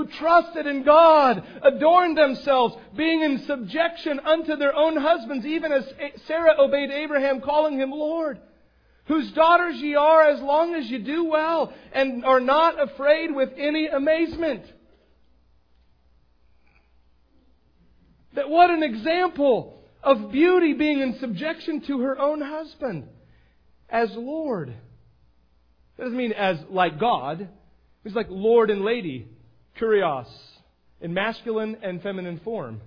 adorned themselves, being in subjection unto their own husbands, even as Sarah obeyed Abraham, calling him Lord. Whose daughters ye are, as long as you do well, and are not afraid with any amazement." That what an example of beauty, being in subjection to her own husband as Lord. That doesn't mean as like God. It's like Lord and Lady, kurios, in masculine and feminine form.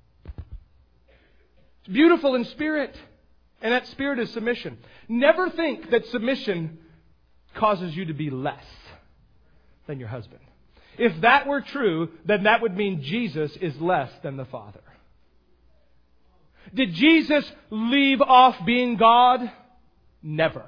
It's beautiful in spirit, and that spirit is submission. Never think that submission causes you to be less than your husband. If that were true, then that would mean Jesus is less than the Father. Did Jesus leave off being God? Never.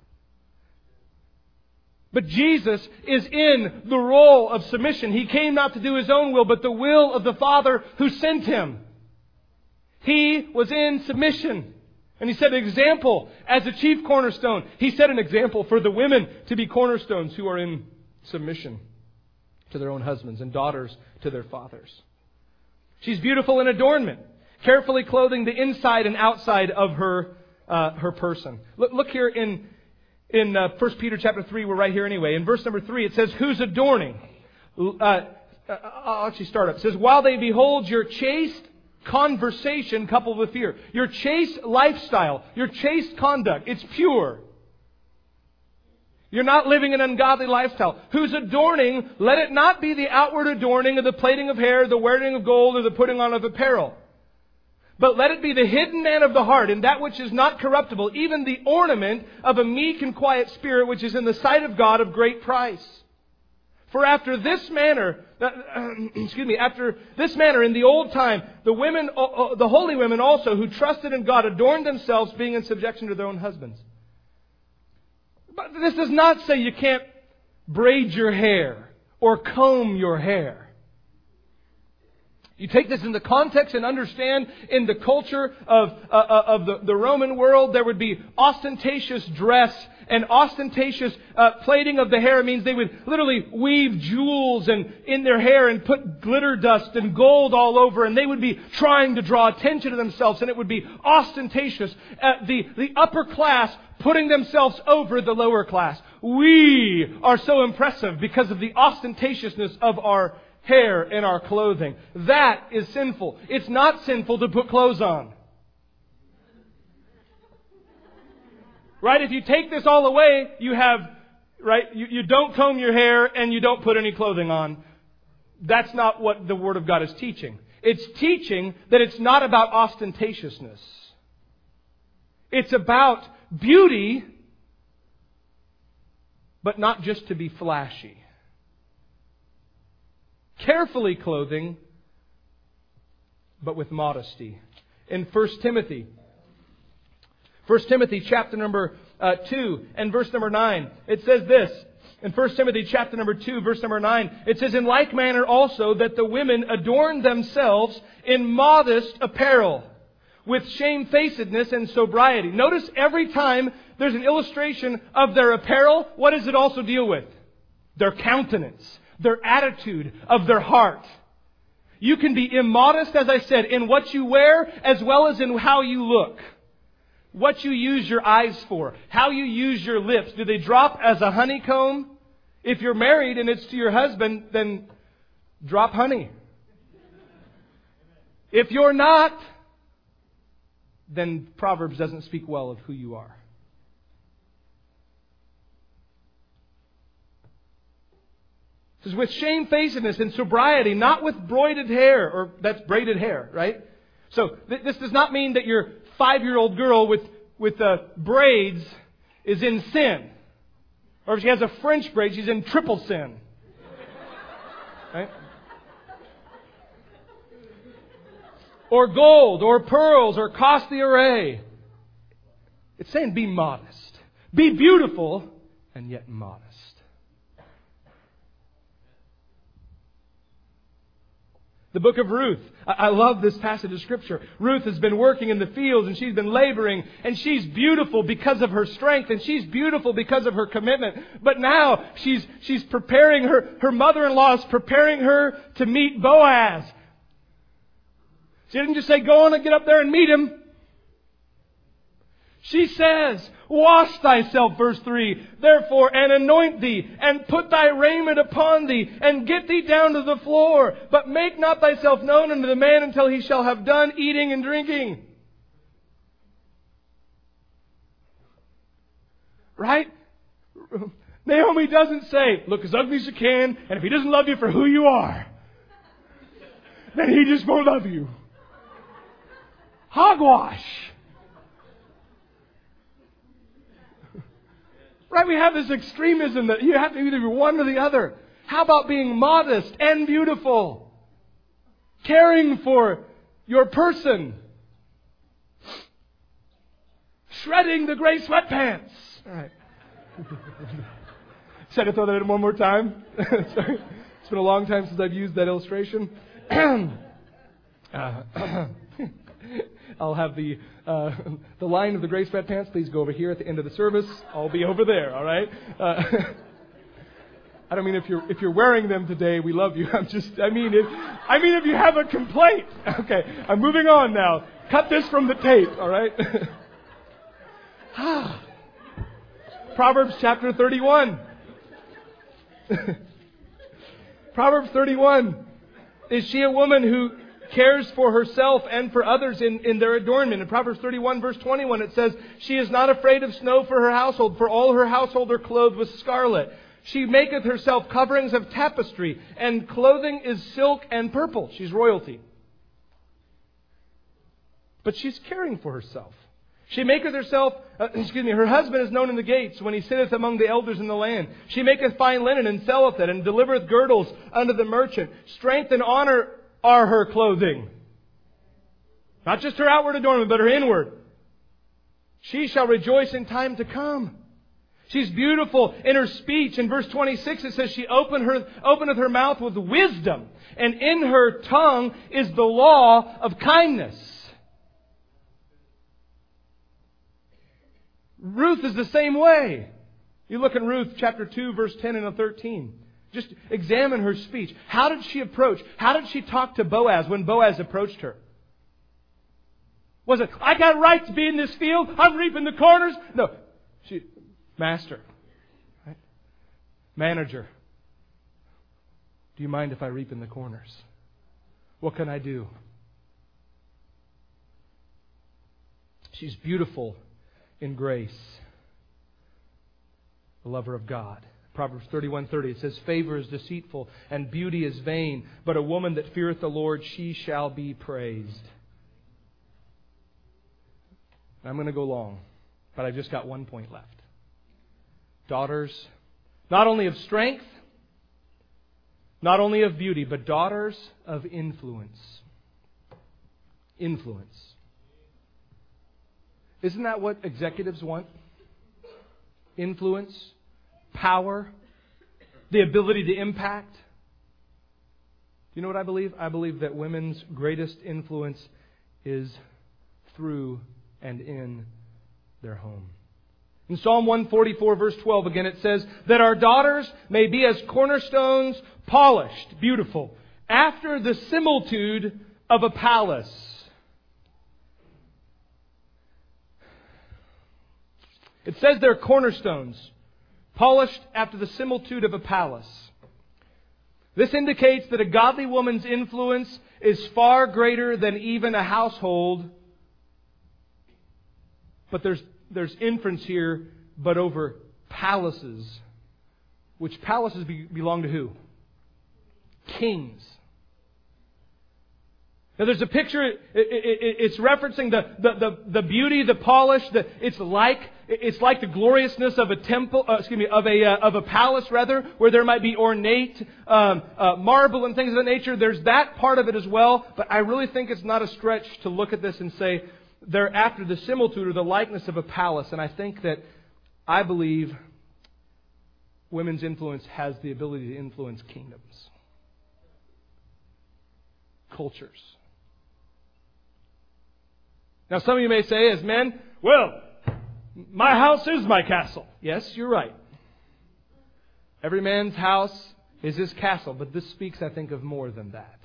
But Jesus is in the role of submission. He came not to do His own will, but the will of the Father who sent Him. He was in submission. And He set an example as a chief cornerstone. He set an example for the women to be cornerstones who are in submission to their own husbands and daughters to their fathers. She's beautiful in adornment, carefully clothing the inside and outside of her person. Look here in 1 Peter chapter 3. We're right here anyway. In verse number 3, it says, "Who's adorning?" I'll actually start up. It says, "While they behold your chaste conversation coupled with fear." Your chaste lifestyle, your chaste conduct, it's pure. You're not living an ungodly lifestyle. Who's adorning, let it not be the outward adorning of the plaiting of hair, the wearing of gold, or the putting on of apparel. But let it be the hidden man of the heart, and that which is not corruptible, even the ornament of a meek and quiet spirit, which is in the sight of God of great price. For after this manner, after this manner in the old time, the holy women also who trusted in God adorned themselves, being in subjection to their own husbands. But this does not say you can't braid your hair or comb your hair. You take this in the context and understand in the culture of the Roman world, there would be ostentatious dress and ostentatious plaiting of the hair. Means they would literally weave jewels in their hair and put glitter dust and gold all over, and they would be trying to draw attention to themselves, and it would be ostentatious. The upper class putting themselves over the lower class. We are so impressive because of the ostentatiousness of our hair and our clothing. That is sinful. It's not sinful to put clothes on. Right? If you take this all away, you have, right? You don't comb your hair and you don't put any clothing on. That's not what the Word of God is teaching. It's teaching that it's not about ostentatiousness. It's about beauty, but not just to be flashy. Carefully clothing, but with modesty. In 1 Timothy chapter number 2 and verse number 9, it says this. In 1 Timothy chapter number 2, verse number 9, it says, "In like manner also that the women adorn themselves in modest apparel, with shamefacedness and sobriety." Notice every time there's an illustration of their apparel, what does it also deal with? Their countenance. Their attitude of their heart. You can be immodest, as I said, in what you wear as well as in how you look. What you use your eyes for. How you use your lips. Do they drop as a honeycomb? If you're married and it's to your husband, then drop honey. If you're not, then Proverbs doesn't speak well of who you are. It says, with shamefacedness and sobriety, not with braided hair, or that's braided hair, right? So this does not mean that your 5-year-old girl with braids is in sin. Or if she has a French braid, she's in triple sin. Right? Or gold, or pearls, or costly array. It's saying be modest. Be beautiful, and yet modest. The book of Ruth. I love this passage of Scripture. Ruth has been working in the fields and she's been laboring, and she's beautiful because of her strength, and she's beautiful because of her commitment. But now she's preparing her mother-in-law is preparing her to meet Boaz. She didn't just say, go on and get up there and meet him. She says, wash thyself, verse 3, therefore, and anoint thee, and put thy raiment upon thee, and get thee down to the floor. But make not thyself known unto the man until he shall have done eating and drinking. Right? Naomi doesn't say, look as ugly as you can, and if he doesn't love you for who you are, then he just won't love you. Hogwash. Right? We have this extremism that you have to either be one or the other. How about being modest and beautiful? Caring for your person. Shredding the gray sweatpants. All right. Should I throw that in one more time? Sorry. It's been a long time since I've used that illustration. I'll have the line of the gray sweatpants. Please go over here at the end of the service. I'll be over there. All right. I don't mean if you're wearing them today, we love you. I mean if you have a complaint. Okay. I'm moving on now. Cut this from the tape. All right. Proverbs chapter 31. Proverbs 31. Is she a woman who cares for herself and for others in their adornment? In Proverbs 31 verse 21 it says, she is not afraid of snow for her household, for all her household are clothed with scarlet. She maketh herself coverings of tapestry, and clothing is silk and purple. She's royalty. But she's caring for herself. She maketh herself, her husband is known in the gates when he sitteth among the elders in the land. She maketh fine linen and selleth it, and delivereth girdles unto the merchant. Strength and honor are her clothing. Not just her outward adornment, but her inward. She shall rejoice in time to come. She's beautiful in her speech. In verse 26 it says, she openeth her mouth with wisdom, and in her tongue is the law of kindness. Ruth is the same way. You look in Ruth chapter 2 verse 10 and 13. Just examine her speech. How did she approach? How did she talk to Boaz when Boaz approached her? Was it, I got a right to be in this field, I'm reaping the corners? No. Master. Right? Manager. Do you mind if I reap in the corners? What can I do? She's beautiful in grace. The lover of God. Proverbs 31:30, it says, favor is deceitful and beauty is vain, but a woman that feareth the Lord, she shall be praised. I'm going to go long, but I've just got one point left. Daughters, not only of strength, not only of beauty, but daughters of influence. Influence. Isn't that what executives want? Influence. Power, the ability to impact. Do you know what I believe? I believe that women's greatest influence is through and in their home. In Psalm 144 verse 12 again it says that our daughters may be as cornerstones, polished, beautiful, after the similitude of a palace. It says they're cornerstones, polished after the similitude of a palace. This indicates that a godly woman's influence is far greater than even a household. But there's inference here, but over palaces. Which palaces belong to who? kings. Now there's a picture, it's referencing the beauty, the polish, it's like the gloriousness of a temple, of a palace rather, where there might be ornate marble and things of that nature. There's that part of it as well, but I really think it's not a stretch to look at this and say they're after the similitude or the likeness of a palace. And I believe women's influence has the ability to influence kingdoms, cultures. Now, some of you may say, as men, well, my house is my castle. Yes, you're right. Every man's house is his castle, but this speaks, I think, of more than that.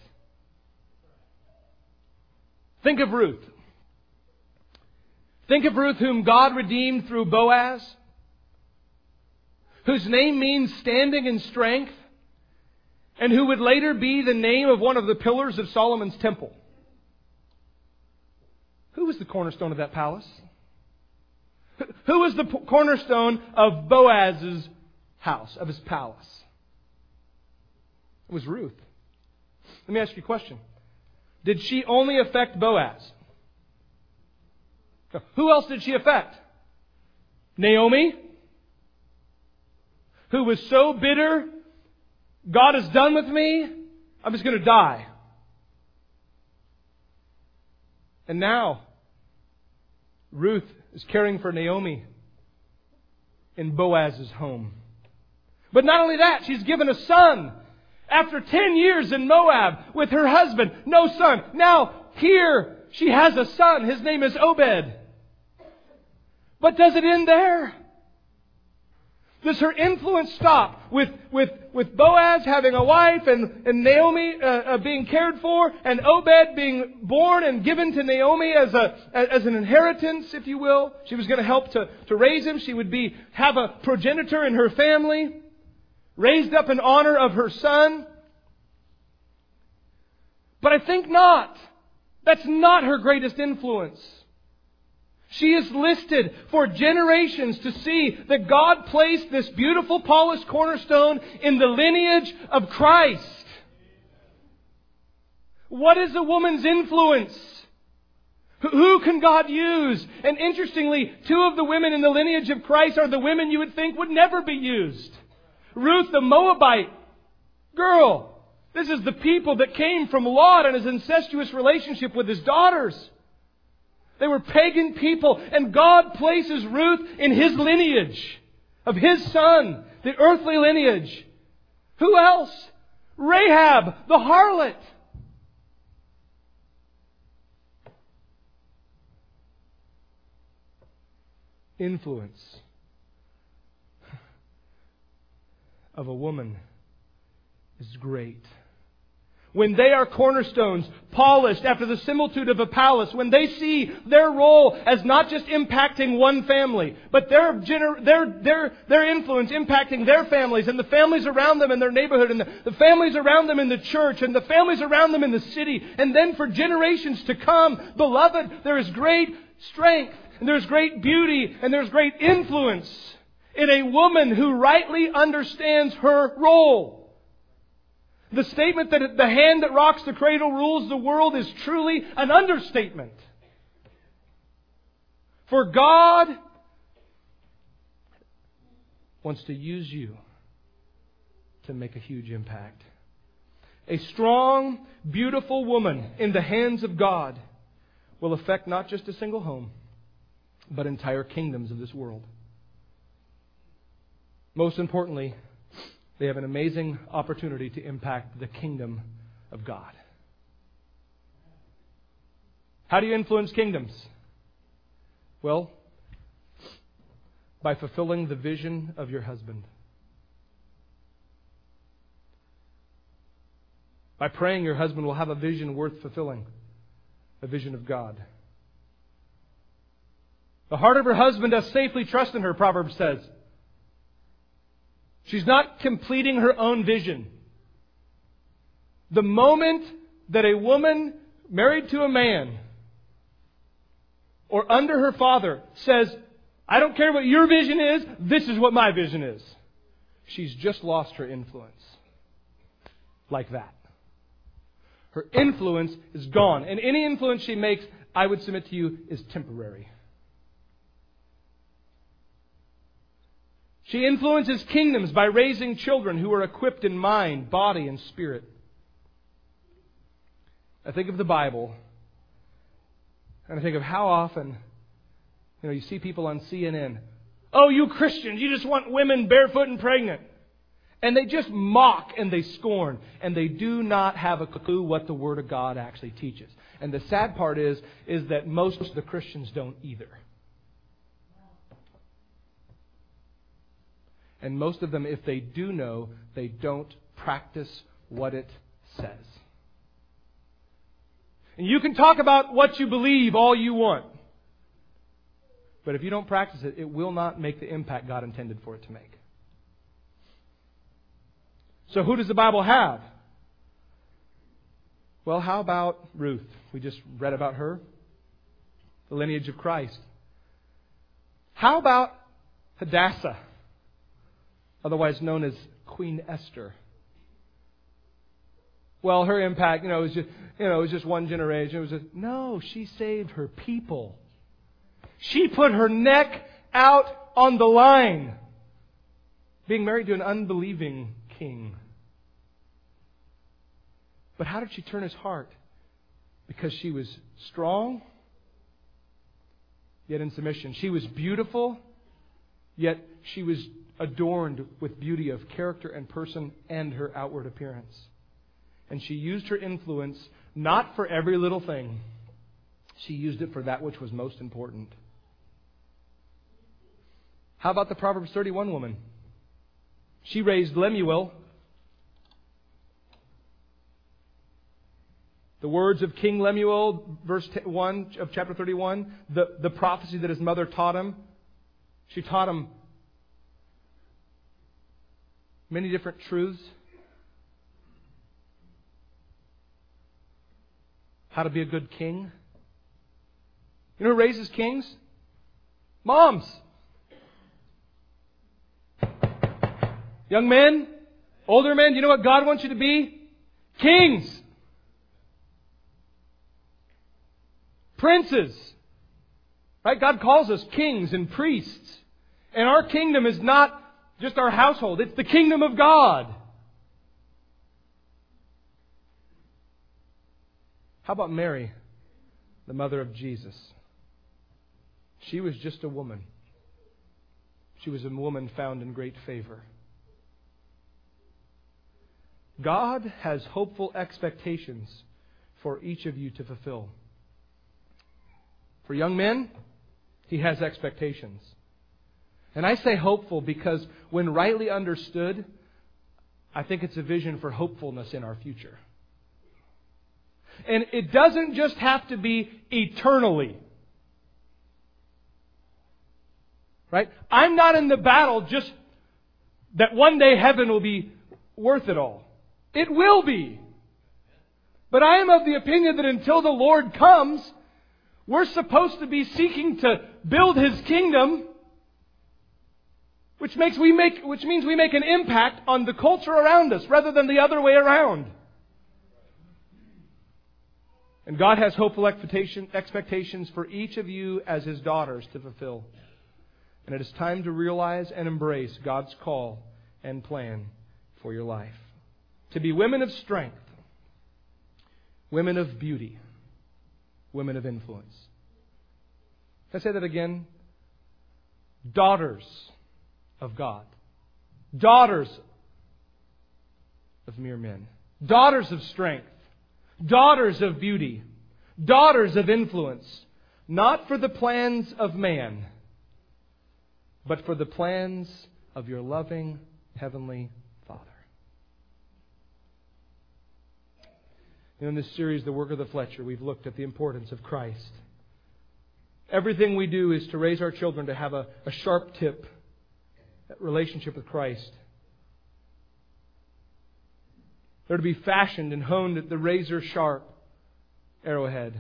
Think of Ruth. Think of Ruth, whom God redeemed through Boaz, whose name means standing in strength, and who would later be the name of one of the pillars of Solomon's temple. Who was the cornerstone of that palace? Who was the cornerstone of Boaz's house, of his palace? It was Ruth. Let me ask you a question. Did she only affect Boaz? Who else did she affect? Naomi, who was so bitter, God is done with me, I'm just going to die. And now, Ruth is caring for Naomi in Boaz's home. But not only that, she's given a son. After 10 years in Moab with her husband, no son. Now, here, she has a son. His name is Obed. But does it end there? Does her influence stop with Boaz having a wife and Naomi being cared for and Obed being born and given to Naomi as an inheritance, if you will? She was going to help to raise him. She would have a progenitor in her family, raised up in honor of her son. But I think not. That's not her greatest influence. She is listed for generations to see that God placed this beautiful polished cornerstone in the lineage of Christ. What is a woman's influence? Who can God use? And interestingly, two of the women in the lineage of Christ are the women you would think would never be used. Ruth the Moabite girl. This is the people that came from Lot and his incestuous relationship with his daughters. They were pagan people, and God places Ruth in His lineage, of His son, the earthly lineage. Who else? Rahab, the harlot. Influence of a woman is great. When they are cornerstones, polished after the similitude of a palace, when they see their role as not just impacting one family, but their influence impacting their families and the families around them in their neighborhood and the families around them in the church and the families around them in the city, and then for generations to come, beloved, there is great strength and there's great beauty and there's great influence in a woman who rightly understands her role. The statement that the hand that rocks the cradle rules the world is truly an understatement. For God wants to use you to make a huge impact. A strong, beautiful woman in the hands of God will affect not just a single home, but entire kingdoms of this world. Most importantly, they have an amazing opportunity to impact the kingdom of God. How do you influence kingdoms? Well, by fulfilling the vision of your husband. By praying your husband will have a vision worth fulfilling. A vision of God. The heart of her husband does safely trust in her, Proverbs says. She's not completing her own vision. The moment that a woman married to a man or under her father says, I don't care what your vision is, this is what my vision is, she's just lost her influence. like that. Her influence is gone. And any influence she makes, I would submit to you, is temporary. She influences kingdoms by raising children who are equipped in mind, body, and spirit. I think of the Bible, and I think of how often, you see people on CNN. Oh, you Christians, you just want women barefoot and pregnant. And they just mock and they scorn. And they do not have a clue what the Word of God actually teaches. And the sad part is that most of the Christians don't either. And most of them, if they do know, they don't practice what it says. And you can talk about what you believe all you want. But if you don't practice it, it will not make the impact God intended for it to make. So who does the Bible have? Well, how about Ruth? We just read about her. The lineage of Christ. How about Hadassah? Otherwise known as Queen Esther. Well, her impact, it was just one generation. No, she saved her people. She put her neck out on the line, being married to an unbelieving king. But how did she turn his heart? Because she was strong, yet in submission. She was beautiful, yet she was adorned with beauty of character and person and her outward appearance. And she used her influence not for every little thing. She used it for that which was most important. How about the Proverbs 31 woman? She raised Lemuel. The words of King Lemuel, verse 1 of chapter 31, the prophecy that his mother taught him. She taught him many different truths. How to be a good king. You know who raises kings? Moms. Young men, older men, you know what God wants you to be? Kings. Princes. Right? God calls us kings and priests. And our kingdom is not just our household. It's the kingdom of God. How about Mary, the mother of Jesus? She was just a woman. She was a woman found in great favor. God has hopeful expectations for each of you to fulfill. For young men, He has expectations. And I say hopeful because when rightly understood, I think it's a vision for hopefulness in our future. And it doesn't just have to be eternally. Right? I'm not in the battle just that one day heaven will be worth it all. It will be. But I am of the opinion that until the Lord comes, we're supposed to be seeking to build His kingdom, which means we make an impact on the culture around us rather than the other way around. And God has hopeful expectations for each of you as His daughters to fulfill. And it is time to realize and embrace God's call and plan for your life. To be women of strength, women of beauty, women of influence. Can I say that again? Daughters of God. Daughters of mere men. Daughters of strength. Daughters of beauty. Daughters of influence. Not for the plans of man, but for the plans of your loving Heavenly Father. In this series, The Work of the Fletcher, we've looked at the importance of Christ. Everything we do is to raise our children to have a sharp tip, that relationship with Christ. They're to be fashioned and honed at the razor sharp arrowhead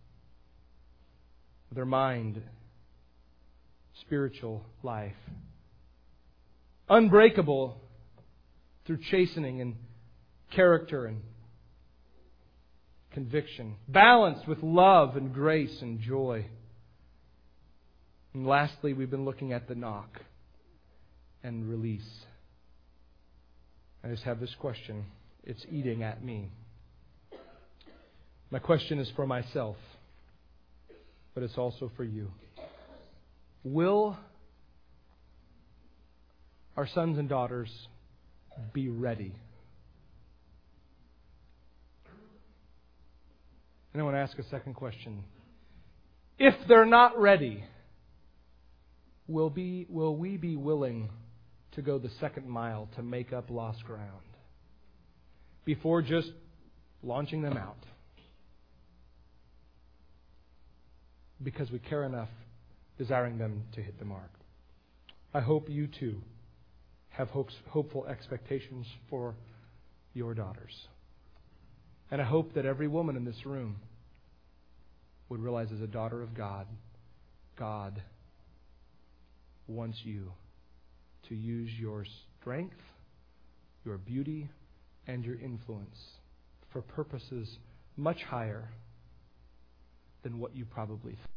of their mind, spiritual life. Unbreakable through chastening and character and conviction, balanced with love and grace and joy. And lastly, we've been looking at the knock and release. I just have this question. It's eating at me. My question is for myself, but it's also for you. Will our sons and daughters be ready? And I want to ask a second question. If they're not ready, will we be willing to go the second mile to make up lost ground before just launching them out? Because we care enough, desiring them to hit the mark. I hope you too have hopeful expectations for your daughters. And I hope that every woman in this room would realize, as a daughter of God, God wants you to use your strength, your beauty, and your influence for purposes much higher than what you probably think.